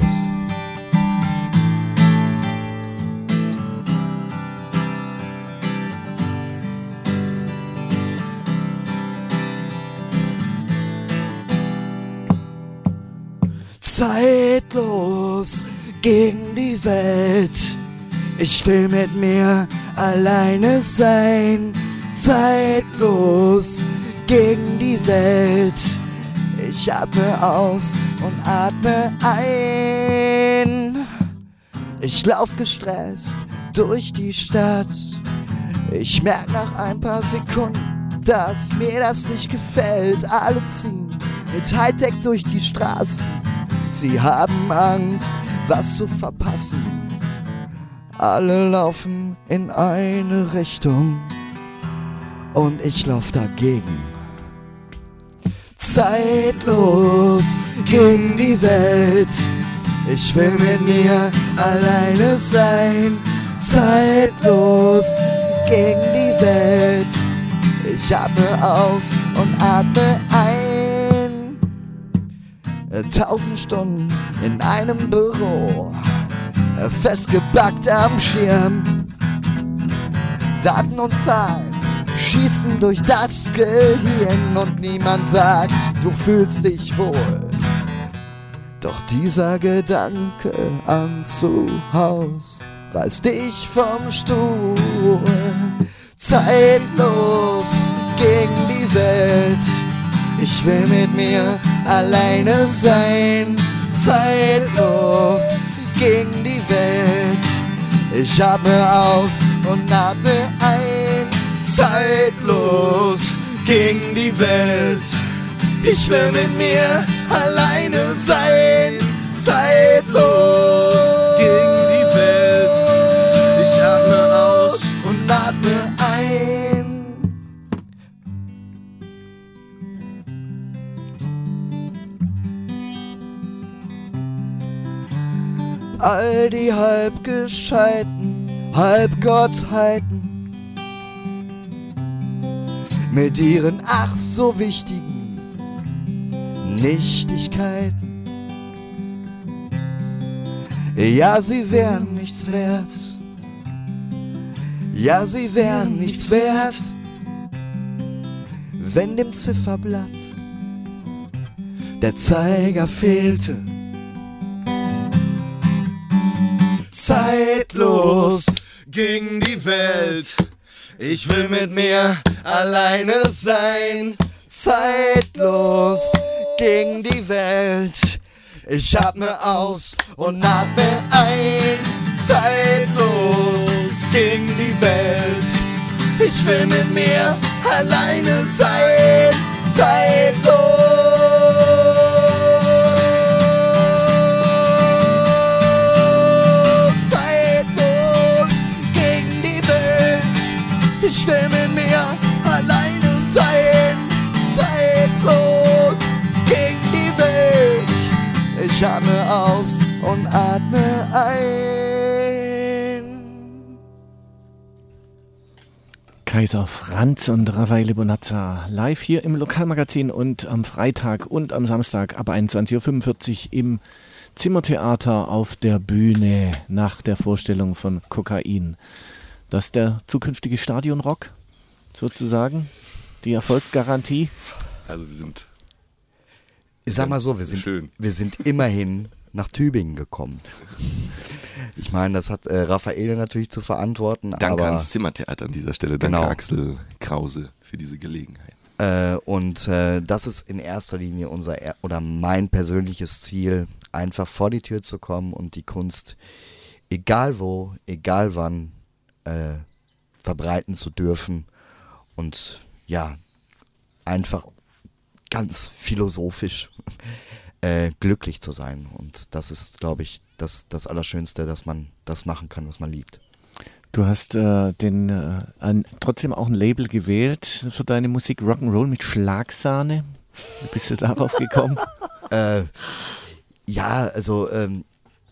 Zeitlos gegen die Welt. Ich will mit mir alleine sein. Zeitlos gegen die Welt. Ich atme aus und atme ein. Ich lauf gestresst durch die Stadt. Ich merk nach ein paar Sekunden, dass mir das nicht gefällt. Alle ziehen mit Hightech durch die Straßen. Sie haben Angst, was zu verpassen. Alle laufen in eine Richtung und ich lauf dagegen. Zeitlos gegen die Welt. Ich will mit mir alleine sein. Zeitlos gegen die Welt. Ich atme aus und atme ein. Tausend Stunden in einem Büro, festgebackt am Schirm. Daten und Zahlen schießen durch das Gehirn und niemand sagt, du fühlst dich wohl. Doch dieser Gedanke an zu Haus reißt dich vom Stuhl. Zeitlos gegen die Welt. Ich will mit mir alleine sein. Zeitlos gegen die Welt. Ich atme aus und atme ein. Zeitlos gegen die Welt. Ich will mit mir alleine sein. Zeitlos gegen die Welt. Ich atme aus und atme ein. All die halbgescheiten Halbgottheiten mit ihren ach so wichtigen Nichtigkeiten. Ja, sie wären nichts wert. Ja, sie wären nichts wert, wenn dem Zifferblatt der Zeiger fehlte. Zeitlos gegen die Welt. Ich will mit mir alleine sein. Zeitlos gegen die Welt. Ich atme aus und atme ein. Zeitlos gegen die Welt. Ich will mit mir alleine sein. Zeitlos. Ich will mit mir alleine sein, zeitlos gegen die Welt. Ich atme aus und atme ein. Kaiser Franz und Raffaele Bonazza live hier im Lokalmagazin und am Freitag und am Samstag ab einundzwanzig Uhr fünfundvierzig im Zimmertheater auf der Bühne nach der Vorstellung von Kokain. Das ist der zukünftige Stadionrock, sozusagen, die Erfolgsgarantie. Also wir sind... Ich sag mal so, wir sind, schön. wir sind immerhin nach Tübingen gekommen. Ich meine, das hat äh, Raffaele natürlich zu verantworten. Danke aber, ans Zimmertheater an dieser Stelle. Danke Genau. Axel Krause für diese Gelegenheit. Äh, und äh, das ist in erster Linie unser er- oder mein persönliches Ziel, einfach vor die Tür zu kommen und die Kunst, egal wo, egal wann, Äh, verbreiten zu dürfen und ja, einfach ganz philosophisch äh, glücklich zu sein. Und das ist, glaube ich, das, das Allerschönste, dass man das machen kann, was man liebt. Du hast äh, den, äh, ein, trotzdem auch ein Label gewählt für deine Musik, Rock'n'Roll mit Schlagsahne. Wie bist du darauf gekommen? äh, ja, also ähm,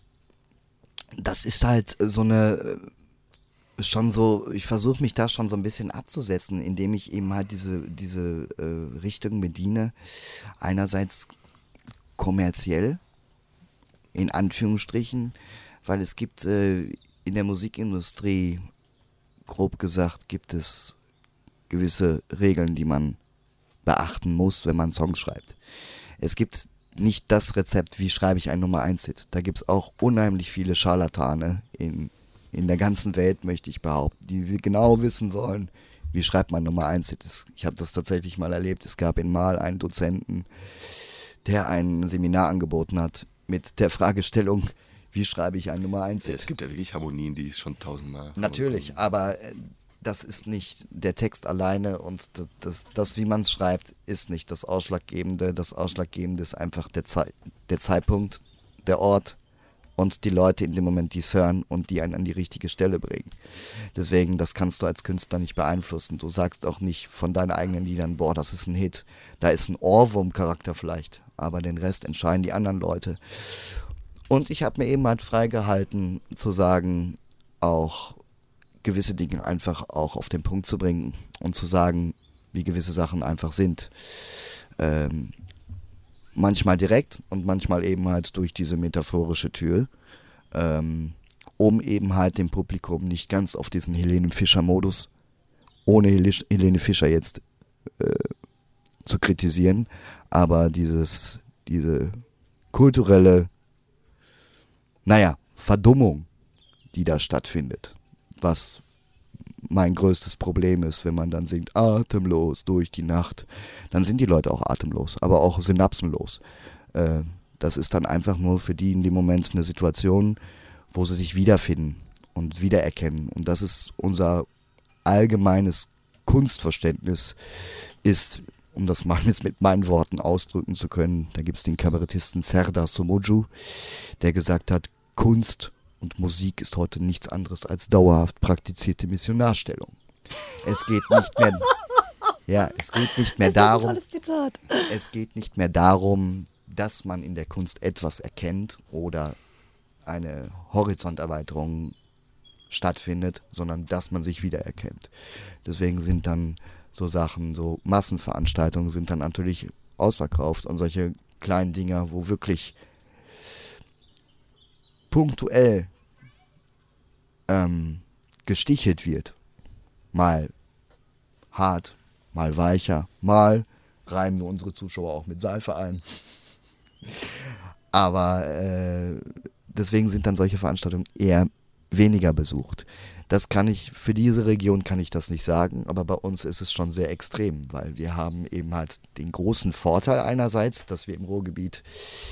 das ist halt so eine, schon so, ich versuche mich da schon so ein bisschen abzusetzen, indem ich eben halt diese, diese äh, Richtung bediene. Einerseits kommerziell, in Anführungsstrichen, weil es gibt äh, in der Musikindustrie, grob gesagt, gibt es gewisse Regeln, die man beachten muss, wenn man Songs schreibt. Es gibt nicht das Rezept, wie schreibe ich einen Nummer eins Hit. Da gibt es auch unheimlich viele Scharlatane in, in der ganzen Welt, möchte ich behaupten, die genau wissen wollen, wie schreibt man Nummer eins Hit. Ich habe das tatsächlich mal erlebt. Es gab in Mal einen Dozenten, der ein Seminar angeboten hat mit der Fragestellung, wie schreibe ich einen Nummer eins Hit. Es gibt ja wirklich Harmonien, die schon tausendmal... Natürlich, aber das ist nicht der Text alleine und das, das, das wie man es schreibt, ist nicht das Ausschlaggebende. Das Ausschlaggebende ist einfach der, Ze- der Zeitpunkt, der Ort und die Leute in dem Moment, die es hören und die einen an die richtige Stelle bringen. Deswegen, das kannst du als Künstler nicht beeinflussen. Du sagst auch nicht von deinen eigenen Liedern, boah, das ist ein Hit. Da ist ein Ohrwurm-Charakter vielleicht, aber den Rest entscheiden die anderen Leute. Und ich habe mir eben halt freigehalten, zu sagen, auch gewisse Dinge einfach auch auf den Punkt zu bringen und zu sagen, wie gewisse Sachen einfach sind. Ähm, manchmal direkt und manchmal eben halt durch diese metaphorische Tür, ähm, um eben halt dem Publikum nicht ganz auf diesen Helene Fischer-Modus, ohne Hel- Helene Fischer jetzt äh, zu kritisieren, aber dieses, diese kulturelle, naja, Verdummung, die da stattfindet, was mein größtes Problem ist, wenn man dann singt, atemlos durch die Nacht, dann sind die Leute auch atemlos, aber auch synapsenlos. Äh, das ist dann einfach nur für die in dem Moment eine Situation, wo sie sich wiederfinden und wiedererkennen. Und das ist unser allgemeines Kunstverständnis, ist, um das mal jetzt mit meinen Worten ausdrücken zu können, da gibt es den Kabarettisten Serdar Somuncu, der gesagt hat, Kunst und Musik ist heute nichts anderes als dauerhaft praktizierte Missionarstellung. Es geht nicht mehr, ja, es geht nicht mehr darum, es geht nicht mehr darum, dass man in der Kunst etwas erkennt oder eine Horizonterweiterung stattfindet, sondern dass man sich wiedererkennt. Deswegen sind dann so Sachen, so Massenveranstaltungen sind dann natürlich ausverkauft und solche kleinen Dinger, wo wirklich punktuell ähm, gestichelt wird. Mal hart, mal weicher, mal reimen wir unsere Zuschauer auch mit Seife ein. Aber äh, deswegen sind dann solche Veranstaltungen eher weniger besucht. Das kann ich, für diese Region kann ich das nicht sagen, aber bei uns ist es schon sehr extrem, weil wir haben eben halt den großen Vorteil einerseits, dass wir im Ruhrgebiet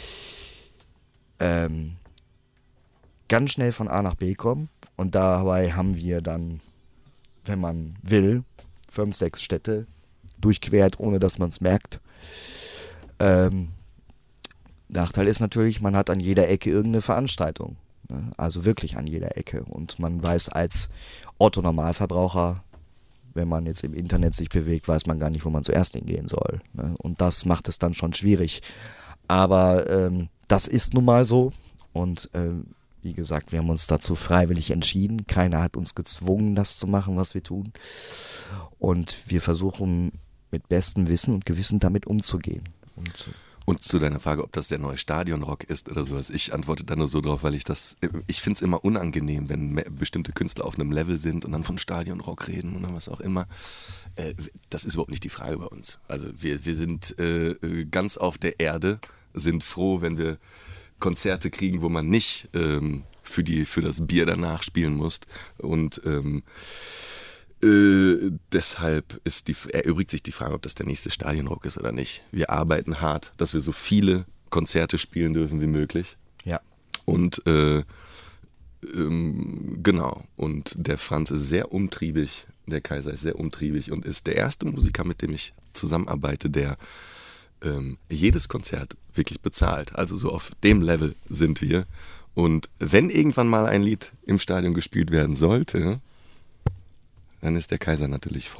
ähm, ganz schnell von A nach B kommen und dabei haben wir dann, wenn man will, fünf, sechs Städte durchquert, ohne dass man es merkt. Ähm, Nachteil ist natürlich, man hat an jeder Ecke irgendeine Veranstaltung. Ne? Also wirklich an jeder Ecke. Und man weiß als Otto-Normalverbraucher, wenn man jetzt im Internet sich bewegt, weiß man gar nicht, wo man zuerst hingehen soll. Ne? Und das macht es dann schon schwierig. Aber ähm, das ist nun mal so. Und ähm, wie gesagt, wir haben uns dazu freiwillig entschieden. Keiner hat uns gezwungen, das zu machen, was wir tun. Und wir versuchen mit bestem Wissen und Gewissen damit umzugehen. Und Und zu deiner Frage, ob das der neue Stadionrock ist oder sowas, ich antworte da nur so drauf, weil ich das, ich finde es immer unangenehm, wenn bestimmte Künstler auf einem Level sind und dann von Stadionrock reden oder was auch immer. Das ist überhaupt nicht die Frage bei uns. Also wir, wir sind äh, ganz auf der Erde, sind froh, wenn wir Konzerte kriegen, wo man nicht ähm, für, die, für das Bier danach spielen muss. Und ähm, Äh, deshalb ist die, erübrigt sich die Frage, ob das der nächste Stadionrock ist oder nicht. Wir arbeiten hart, dass wir so viele Konzerte spielen dürfen wie möglich. ja. Und äh, ähm, genau. Und der Franz ist sehr umtriebig, der Kaiser ist sehr umtriebig und ist der erste Musiker, mit dem ich zusammenarbeite, der ähm, jedes Konzert wirklich bezahlt. Also so auf dem Level sind wir. Und wenn irgendwann mal ein Lied im Stadion gespielt werden sollte, dann ist der Kaiser natürlich froh,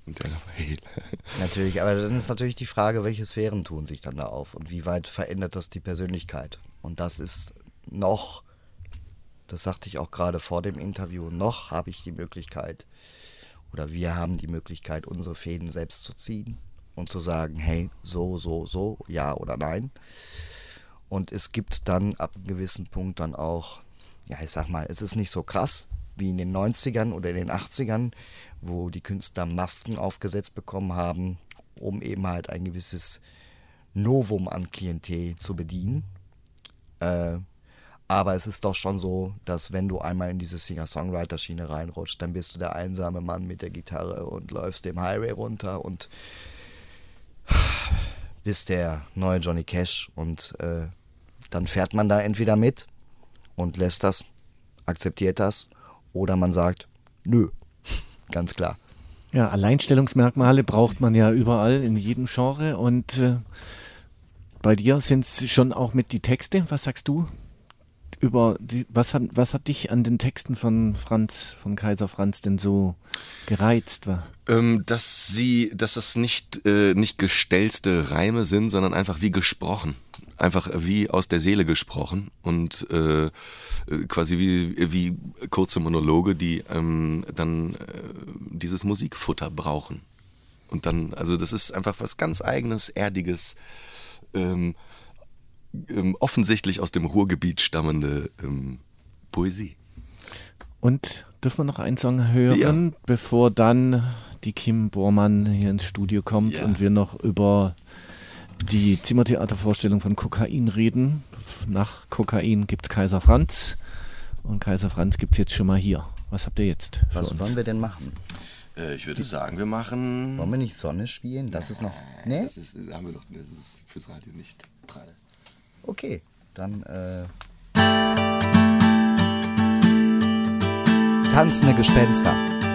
Und der Raphael. Natürlich, aber dann ist natürlich die Frage, welche Sphären tun sich dann da auf und wie weit verändert das die Persönlichkeit? Und das ist noch, das sagte ich auch gerade vor dem Interview, noch habe ich die Möglichkeit, oder wir haben die Möglichkeit, unsere Fäden selbst zu ziehen und zu sagen, hey, so, so, so, ja oder nein. Und es gibt dann ab einem gewissen Punkt dann auch, ja, ich sag mal, es ist nicht so krass wie in den neunzigern oder in den achtzigern, wo die Künstler Masken aufgesetzt bekommen haben, um eben halt ein gewisses Novum an Klientel zu bedienen. Äh, aber es ist doch schon so, dass wenn du einmal in diese Singer-Songwriter-Schiene reinrutscht, dann bist du der einsame Mann mit der Gitarre und läufst dem Highway runter und bist der neue Johnny Cash. Und äh, dann fährt man da entweder mit und lässt das, akzeptiert das, oder man sagt, nö, ganz klar. Ja, Alleinstellungsmerkmale braucht man ja überall in jedem Genre und äh, bei dir sind es schon auch mit die Texte. Was sagst du über die, was hat, was hat dich an den Texten von Franz, von Kaiser Franz denn so gereizt? War? Ähm, dass sie, dass das nicht, äh, nicht gestellte Reime sind, sondern einfach wie gesprochen. Einfach wie aus der Seele gesprochen und äh, quasi wie, wie kurze Monologe, die ähm, dann äh, dieses Musikfutter brauchen. Und dann, also das ist einfach was ganz Eigenes, Erdiges, ähm, ähm, offensichtlich aus dem Ruhrgebiet stammende ähm, Poesie. Und dürfen wir noch einen Song hören, ja, bevor dann die Kim Bormann hier ins Studio kommt, ja, und wir noch über die Zimmertheatervorstellung von Kokain reden. Nach Kokain gibt es Kaiser Franz und Kaiser Franz gibt es jetzt schon mal hier. Was habt ihr jetzt für Was uns? wollen wir denn machen? Äh, ich würde sagen, wir machen... Wollen wir nicht Sonne spielen? Das ist noch... Nee? Das ist, haben wir doch, das ist fürs Radio nicht prall. Okay, dann... Äh Tanzende Gespenster.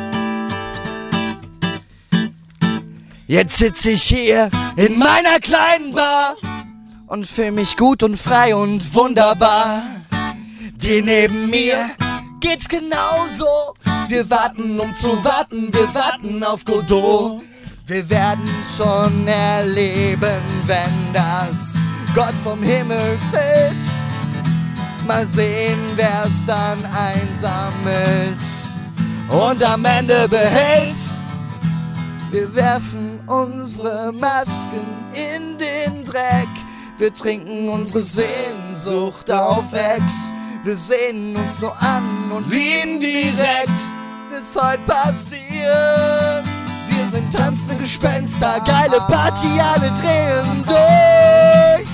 Jetzt sitze ich hier in meiner kleinen Bar und fühle mich gut und frei und wunderbar. Dir neben mir geht's genauso. Wir warten, um zu warten, wir warten auf Godot. Wir werden schon erleben, wenn das Gott vom Himmel fällt. Mal sehen, wer's dann einsammelt und am Ende behält. Wir werfen unsere Masken in den Dreck. Wir trinken unsere Sehnsucht auf Ex. Wir sehen uns nur an und lieben direkt. Wird's heute passieren? Wir sind tanzende Gespenster, geile Party, alle drehen durch.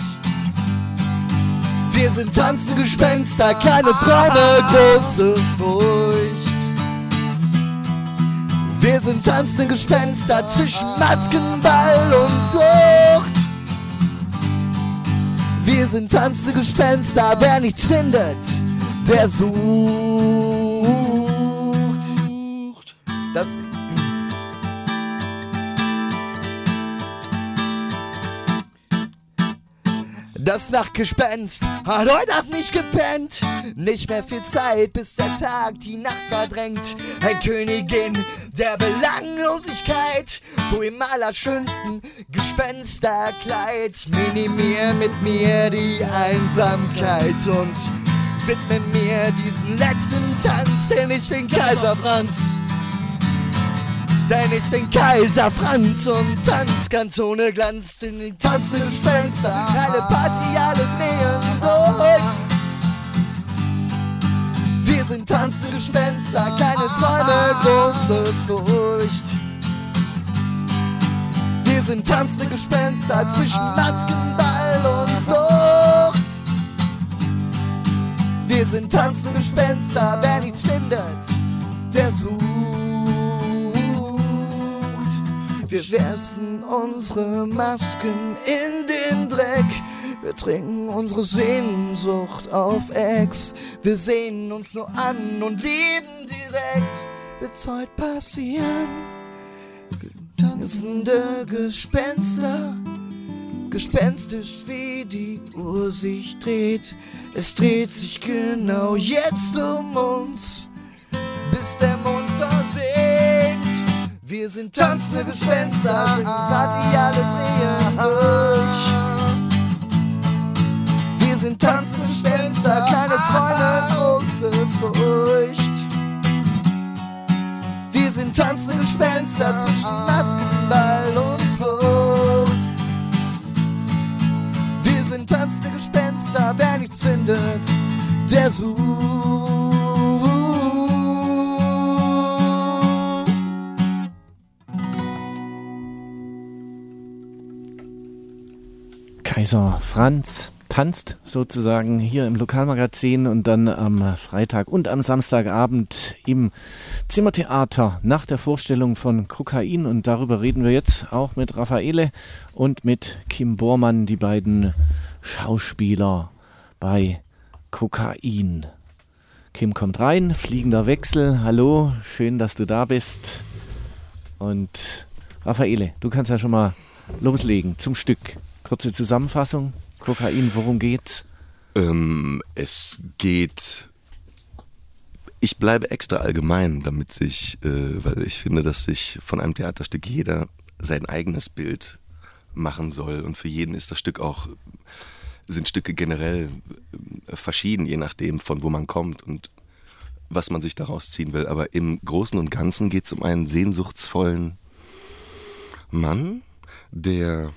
Wir sind tanzende Gespenster, kleine Träume, große Furcht. Wir sind tanzende Gespenster zwischen Maskenball und Flucht. Wir sind tanzende Gespenster, wer nichts findet, der sucht. Das Das Nachtgespenst hat heute Nacht nicht gepennt. Nicht mehr viel Zeit, bis der Tag die Nacht verdrängt. Ein Königin der Belanglosigkeit, du im allerschönsten Gespensterkleid. Minimier mit mir die Einsamkeit und widme mir diesen letzten Tanz, denn ich bin Kaiser Franz. Denn ich bin Kaiser Franz und tanz ganz ohne Glanz. Denn die tanzende Gespenster, eine Party, alle drehen durch. Wir sind tanzende Gespenster, keine Träume, große Furcht. Wir sind tanzende Gespenster zwischen Maskenball und Flucht. Wir sind tanzende Gespenster, wer nichts findet, der sucht. Wir werfen unsere Masken in den Dreck. Wir trinken unsere Sehnsucht auf Ex. Wir sehen uns nur an und lieben direkt. Wird's heute passieren? Tanzende Gespenster, gespenstisch wie die Uhr sich dreht. Es dreht sich genau jetzt um uns, bis der Mond versinkt. Wir Wir sind tanzende Gespenster, bringen die Party alle drehen durch. Wir sind tanzende Gespenster, kleine Träume, große Furcht. Wir sind tanzende Gespenster zwischen Maskenball und Flucht. Wir sind tanzende Gespenster, wer nichts findet, der sucht. Kaiser Franz tanzt sozusagen hier im Lokalmagazin und dann am Freitag und am Samstagabend im Zimmertheater nach der Vorstellung von Kokain. Und darüber reden wir jetzt auch mit Raffaele und mit Kim Bormann, die beiden Schauspieler bei Kokain. Kim kommt rein, fliegender Wechsel. Hallo, schön, dass du da bist. Und Raffaele, du kannst ja schon mal loslegen zum Stück. Kurze Zusammenfassung. Kokain, worum geht's? Ähm, es geht. Ich bleibe extra allgemein, damit sich, äh, weil ich finde, dass sich von einem Theaterstück jeder sein eigenes Bild machen soll. Und für jeden ist das Stück auch, sind Stücke generell äh, verschieden, je nachdem, von wo man kommt und was man sich daraus ziehen will. Aber im Großen und Ganzen geht es um einen sehnsuchtsvollen Mann, der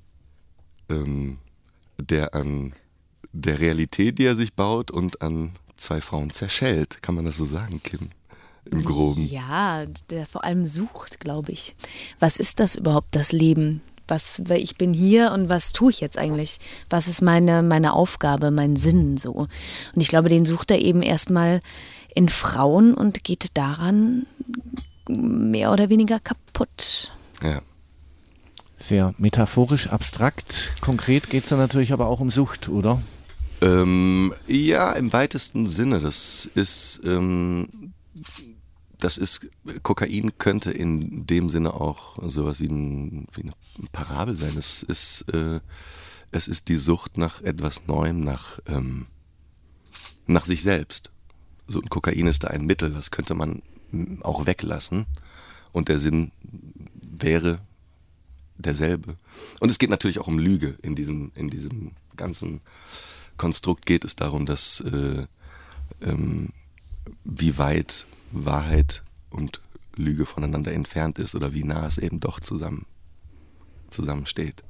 ähm, der an der Realität, die er sich baut, und an zwei Frauen zerschellt. Kann man das so sagen, Kim? Im Groben. Ja, der vor allem sucht, glaube ich. Was ist das überhaupt, das Leben? Was, ich bin hier und was tue ich jetzt eigentlich? Was ist meine, meine Aufgabe, mein Sinn so? Und ich glaube, den sucht er eben erstmal in Frauen und geht daran mehr oder weniger kaputt. Ja. Sehr metaphorisch, abstrakt. Konkret geht es dann natürlich aber auch um Sucht, oder? Ähm, ja, im weitesten Sinne. Das ist, ähm, das ist, Kokain könnte in dem Sinne auch sowas wie, ein, wie eine Parabel sein. Es ist, äh, es ist die Sucht nach etwas Neuem, nach, ähm, nach sich selbst. So, und Kokain ist da ein Mittel, das könnte man auch weglassen. Und der Sinn wäre derselbe. Und es geht natürlich auch um Lüge. In diesem, in diesem ganzen Konstrukt geht es darum, dass äh, ähm, wie weit Wahrheit und Lüge voneinander entfernt ist oder wie nah es eben doch zusammen zusammensteht.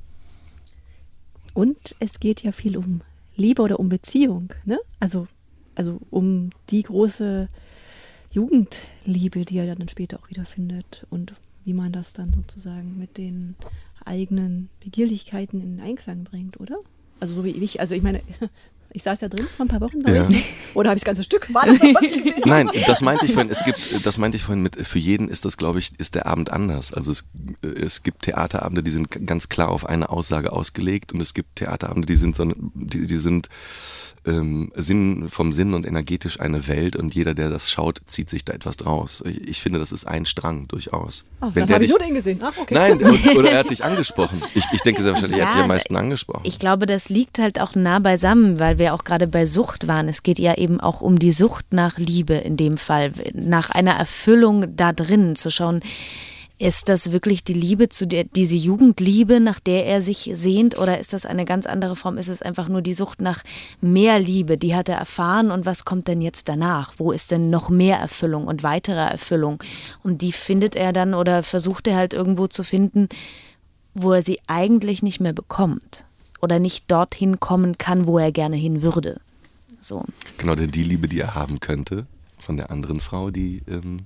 Und es geht ja viel um Liebe oder um Beziehung, ne? Also, also um die große Jugendliebe, die er dann später auch wieder findet und wie man das dann sozusagen mit den eigenen Begierlichkeiten in Einklang bringt, oder? Also so wie ich, also ich meine, ich saß ja drin vor ein paar Wochen bei Ja. euch. Oder habe ich das ganze Stück? War das das, was ich gesehen habe? Nein, das meinte ich vorhin, es gibt, das meinte ich vorhin mit, für jeden ist das, glaube ich, ist der Abend anders. Also es, es gibt Theaterabende, die sind ganz klar auf eine Aussage ausgelegt, und es gibt Theaterabende, die sind so, die, die sind ähm, Sinn, vom Sinn und energetisch eine Welt, und jeder, der das schaut, zieht sich da etwas draus. Ich, ich finde, das ist ein Strang durchaus. Ach, Wenn dann der habe ich dich- nur den gesehen. Ach, okay. Nein, oder, oder er hat dich angesprochen. Ich, ich denke sehr wahrscheinlich, er hat dich Ja, am meisten angesprochen. Ich glaube, das liegt halt auch nah beisammen, weil wir auch gerade bei Sucht waren. Es geht ja eben auch um die Sucht nach Liebe in dem Fall, nach einer Erfüllung da drin, zu schauen, ist das wirklich die Liebe, zu der, diese Jugendliebe, nach der er sich sehnt, oder ist das eine ganz andere Form? Ist es einfach nur die Sucht nach mehr Liebe, die hat er erfahren, und was kommt denn jetzt danach? Wo ist denn noch mehr Erfüllung und weitere Erfüllung? Und die findet er dann oder versucht er halt irgendwo zu finden, wo er sie eigentlich nicht mehr bekommt oder nicht dorthin kommen kann, wo er gerne hin würde. So. Genau, denn die Liebe, die er haben könnte von der anderen Frau, die, ähm,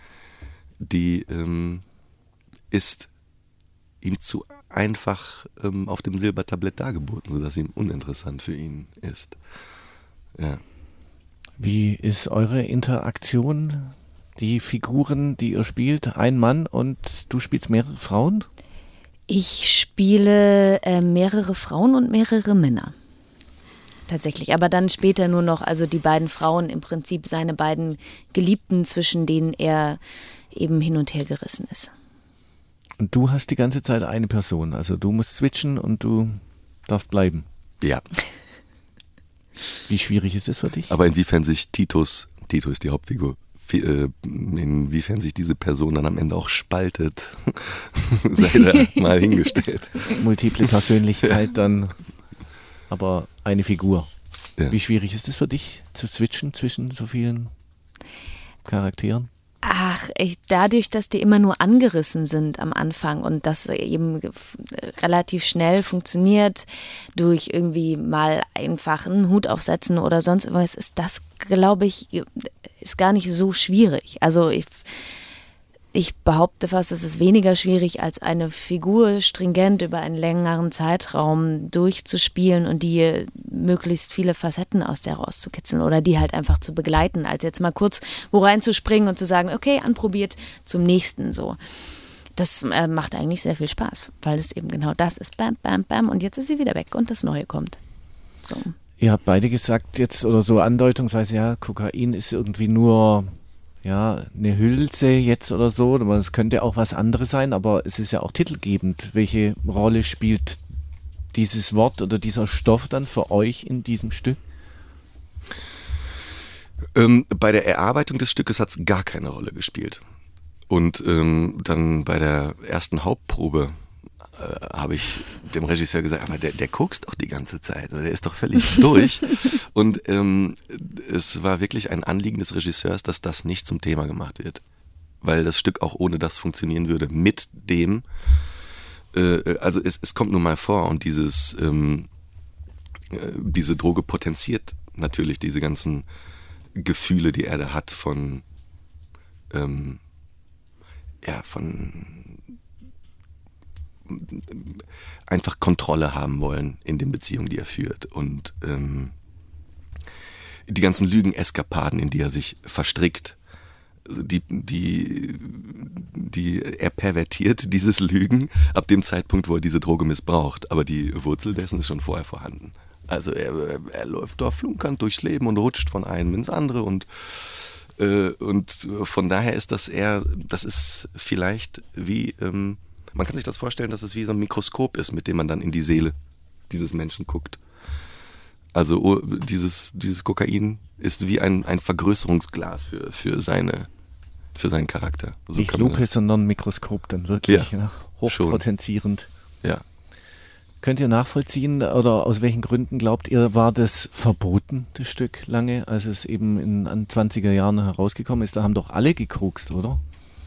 die ähm, ist ihm zu einfach ähm, auf dem Silbertablett dargeboten, sodass sie uninteressant für ihn ist. Ja. Wie ist eure Interaktion? Die Figuren, die ihr spielt, ein Mann und du spielst mehrere Frauen? Ich spiele äh, mehrere Frauen und mehrere Männer. Tatsächlich, aber dann später nur noch, also die beiden Frauen, im Prinzip seine beiden Geliebten, zwischen denen er eben hin und her gerissen ist. Und du hast die ganze Zeit eine Person, also du musst switchen und du darfst bleiben. Ja, Wie schwierig ist es für dich? aber inwiefern sich Titus, Tito ist die Hauptfigur, inwiefern sich diese Person dann am Ende auch spaltet, sei da mal hingestellt. Multiple Persönlichkeit dann, aber eine Figur. Ja. Wie schwierig ist es für dich, zu switchen zwischen so vielen Charakteren? Ach, ich, dadurch, dass die immer nur angerissen sind am Anfang und das eben relativ schnell funktioniert, durch irgendwie mal einfach einen Hut aufsetzen oder sonst irgendwas, ist das, glaube ich, ist gar nicht so schwierig. Also ich, ich behaupte fast, es ist weniger schwierig, als eine Figur stringent über einen längeren Zeitraum durchzuspielen und die möglichst viele Facetten aus der rauszukitzeln oder die halt einfach zu begleiten, als jetzt mal kurz wo reinzuspringen und zu sagen, okay, anprobiert, zum nächsten so. Das äh, macht eigentlich sehr viel Spaß, weil es eben genau das ist. Bam, bam, bam und jetzt ist sie wieder weg und das Neue kommt. So. Ihr habt beide gesagt jetzt oder so andeutungsweise, ja, Kokain ist irgendwie nur ja, eine Hülse jetzt oder so. Es könnte auch was anderes sein, aber es ist ja auch titelgebend. Welche Rolle spielt dieses Wort oder dieser Stoff dann für euch in diesem Stück? Ähm, bei der Erarbeitung des Stückes hat es gar keine Rolle gespielt. Und ähm, dann bei der ersten Hauptprobe äh, habe ich dem Regisseur gesagt, aber der, der kokst doch die ganze Zeit, der ist doch völlig durch. Und ähm, es war wirklich ein Anliegen des Regisseurs, dass das nicht zum Thema gemacht wird. Weil das Stück auch ohne das funktionieren würde. Mit dem, äh, also es, es kommt nun mal vor und dieses, ähm, äh, diese Droge potenziert natürlich diese ganzen Gefühle, die er da hat von, ähm, ja, von einfach Kontrolle haben wollen in den Beziehungen, die er führt und ähm, die ganzen Lügeneskapaden, in die er sich verstrickt, also die, die, die er pervertiert, dieses Lügen, ab dem Zeitpunkt, wo er diese Droge missbraucht, aber die Wurzel dessen ist schon vorher vorhanden. Also er, er, er läuft da flunkernd durchs Leben und rutscht von einem ins andere und äh, und von daher ist das eher, das ist vielleicht wie ähm, man kann sich das vorstellen, dass es wie so ein Mikroskop ist, mit dem man dann in die Seele dieses Menschen guckt. Also oh, dieses, dieses Kokain ist wie ein, ein Vergrößerungsglas für, für, seine, für seinen Charakter. So Nicht Lupe, sondern Mikroskop dann wirklich. Ja, ja, hochpotenzierend. Schon. Ja. Könnt ihr nachvollziehen oder aus welchen Gründen glaubt ihr, war das verboten, das Stück lange, als es eben in an zwanziger Jahren herausgekommen ist? Da haben doch alle gekokst, oder?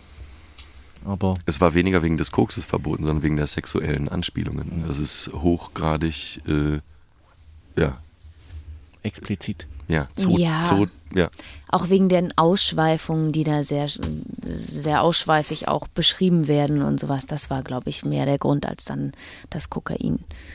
Aber es war weniger wegen des Kokses verboten, sondern wegen der sexuellen Anspielungen. Das ist hochgradig, äh, ja. Explizit. Ja, zu, ja. Zu, ja. Auch wegen den Ausschweifungen, die da sehr, sehr ausschweifig auch beschrieben werden und sowas. Das war, glaube ich, mehr der Grund als dann das Kokain.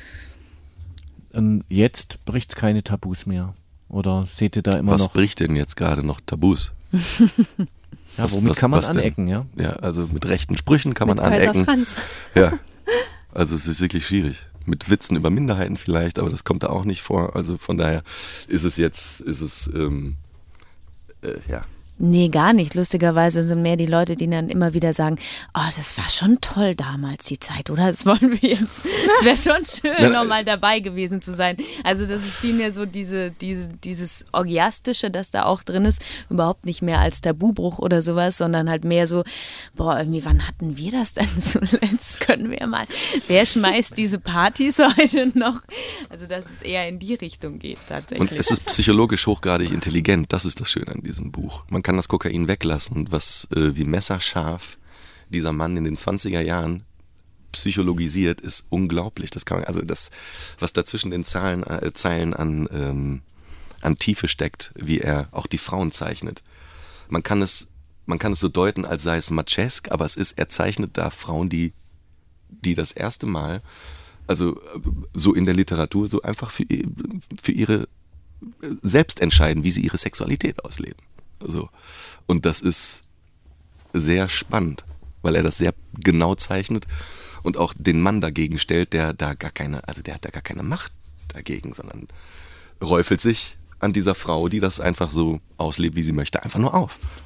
Und jetzt bricht es keine Tabus mehr? Oder seht ihr da immer Was noch? Was bricht denn jetzt gerade noch Tabus? Ja, was, womit was, kann man was anecken, ja? Ja, also mit rechten Sprüchen kann Mit man anecken. Kaiser Franz. Ja, also es ist wirklich schwierig. Mit Witzen über Minderheiten vielleicht, aber das kommt da auch nicht vor. Also von daher ist es jetzt, ist es, ähm, äh, ja. Nee, gar nicht. Lustigerweise sind mehr die Leute, die dann immer wieder sagen, oh, das war schon toll damals, die Zeit, oder? Das wollen wir jetzt. Es wäre schon schön, nochmal dabei gewesen zu sein. Also das ist vielmehr so diese, diese, dieses Orgiastische, das da auch drin ist, überhaupt nicht mehr als Tabubruch oder sowas, sondern halt mehr so, boah, irgendwie, wann hatten wir das denn zuletzt? Können wir mal, wer schmeißt diese Partys heute noch? Also dass es eher in die Richtung geht tatsächlich. Und es ist psychologisch hochgradig intelligent, das ist das Schöne an diesem Buch. Man kann das Kokain weglassen, was äh, wie messerscharf dieser Mann in den zwanziger Jahren psychologisiert, ist unglaublich. Das kann man, also das, was da zwischen den Zahlen, äh, Zeilen an, ähm, an Tiefe steckt, wie er auch die Frauen zeichnet. Man kann es, man kann es so deuten, als sei es Macesk, aber es ist, er zeichnet da Frauen, die, die das erste Mal, also so in der Literatur, so einfach für, für ihre selbst entscheiden, wie sie ihre Sexualität ausleben. So. Und das ist sehr spannend, weil er das sehr genau zeichnet und auch den Mann dagegen stellt, der da gar keine, also der hat da gar keine Macht dagegen, sondern räufelt sich an dieser Frau, die das einfach so auslebt, wie sie möchte, einfach nur auf.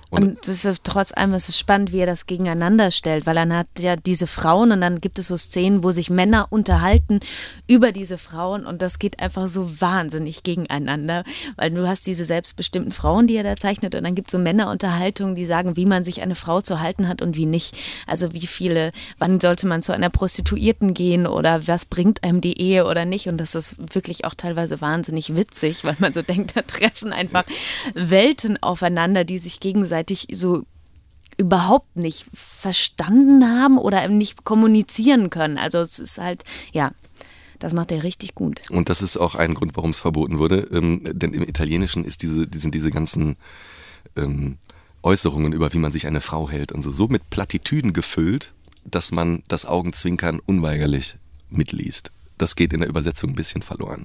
Und, und das ist, trotz allem ist es spannend, wie er das gegeneinander stellt, weil dann hat ja diese Frauen und dann gibt es so Szenen, wo sich Männer unterhalten über diese Frauen und das geht einfach so wahnsinnig gegeneinander, weil du hast diese selbstbestimmten Frauen, die er da zeichnet und dann gibt es so Männerunterhaltungen, die sagen, wie man sich eine Frau zu halten hat und wie nicht. Also wie viele, wann sollte man zu einer Prostituierten gehen oder was bringt einem die Ehe oder nicht und das ist wirklich auch teilweise wahnsinnig witzig, weil man so denkt, da treffen einfach Welten aufeinander, die sich gegenseitig so überhaupt nicht verstanden haben oder nicht kommunizieren können. Also es ist halt, ja, das macht er richtig gut. Und das ist auch ein Grund, warum es verboten wurde, ähm, denn im Italienischen ist diese, sind diese ganzen ähm, Äußerungen über, wie man sich eine Frau hält und so, so mit Plattitüden gefüllt, dass man das Augenzwinkern unweigerlich mitliest. Das geht in der Übersetzung ein bisschen verloren.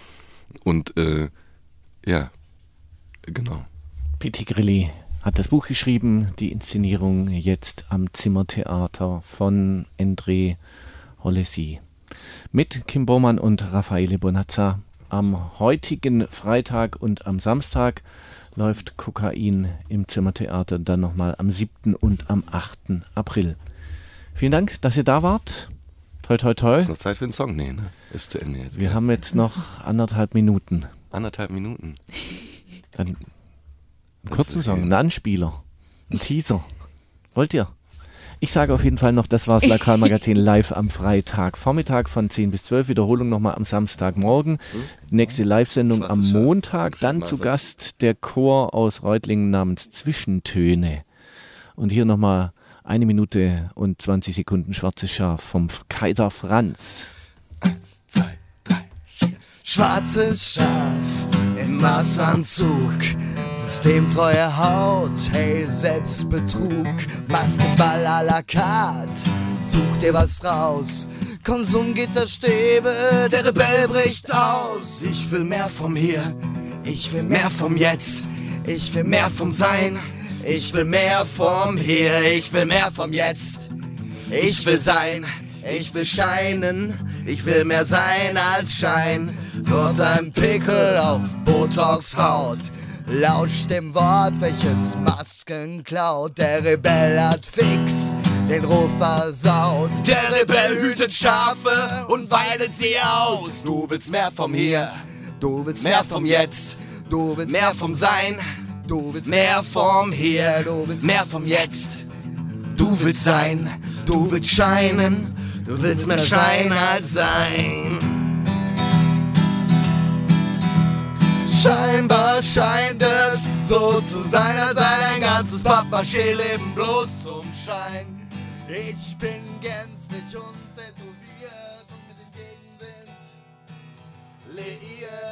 Und äh, ja, genau. Pitti Grilli hat das Buch geschrieben, die Inszenierung jetzt am Zimmertheater von Endre Holesi. Mit Kim Boman und Raffaele Bonazza. Am heutigen Freitag und am Samstag läuft Kokain im Zimmertheater, dann nochmal am siebten und am achten April. Vielen Dank, dass ihr da wart. Toi, toi, toi. Ist noch Zeit für einen Song? Nee, ne? Ist zu Ende jetzt. Wir haben jetzt noch anderthalb Minuten. Anderthalb Minuten? Dann einen kurzen Song, einen Anspieler, einen Teaser. Wollt ihr? Ich sage auf jeden Fall noch, das war das Lokalmagazin live am Freitag. Vormittag von zehn bis zwölf, Wiederholung nochmal am Samstagmorgen. Nächste Live-Sendung am Montag. Dann zu Gast der Chor aus Reutlingen namens Zwischentöne. Und hier nochmal eine Minute und zwanzig Sekunden Schwarzes Schaf vom Kaiser Franz. Eins, zwei, drei, vier. Schwarzes Schaf im Maßanzug, systemtreue Haut, hey, Selbstbetrug, Basketball à la carte, such dir was raus, Konsumgitterstäbe, der Rebell bricht aus. Ich will mehr vom Hier, ich will mehr vom Jetzt, ich will mehr vom Sein, ich will mehr vom Hier, ich will mehr vom Jetzt, ich will sein, ich will scheinen, ich will mehr sein als Schein. Dort ein Pickel auf Botox Haut, lauscht dem Wort, welches Masken klaut. Der Rebell hat fix den Ruf versaut. Der Rebell hütet Schafe und weidet sie aus. Du willst mehr vom Hier, du willst mehr vom Jetzt, du willst mehr vom Sein, du willst mehr vom Hier, du willst mehr vom Jetzt. Du willst sein, du willst scheinen, du willst mehr Schein als Sein. Scheinbar scheint es so zu sein, als sei ein ganzes Pappmaché-Leben bloß zum Schein. Ich bin gänzlich und tätowiert und mit dem Gegenwind liiert.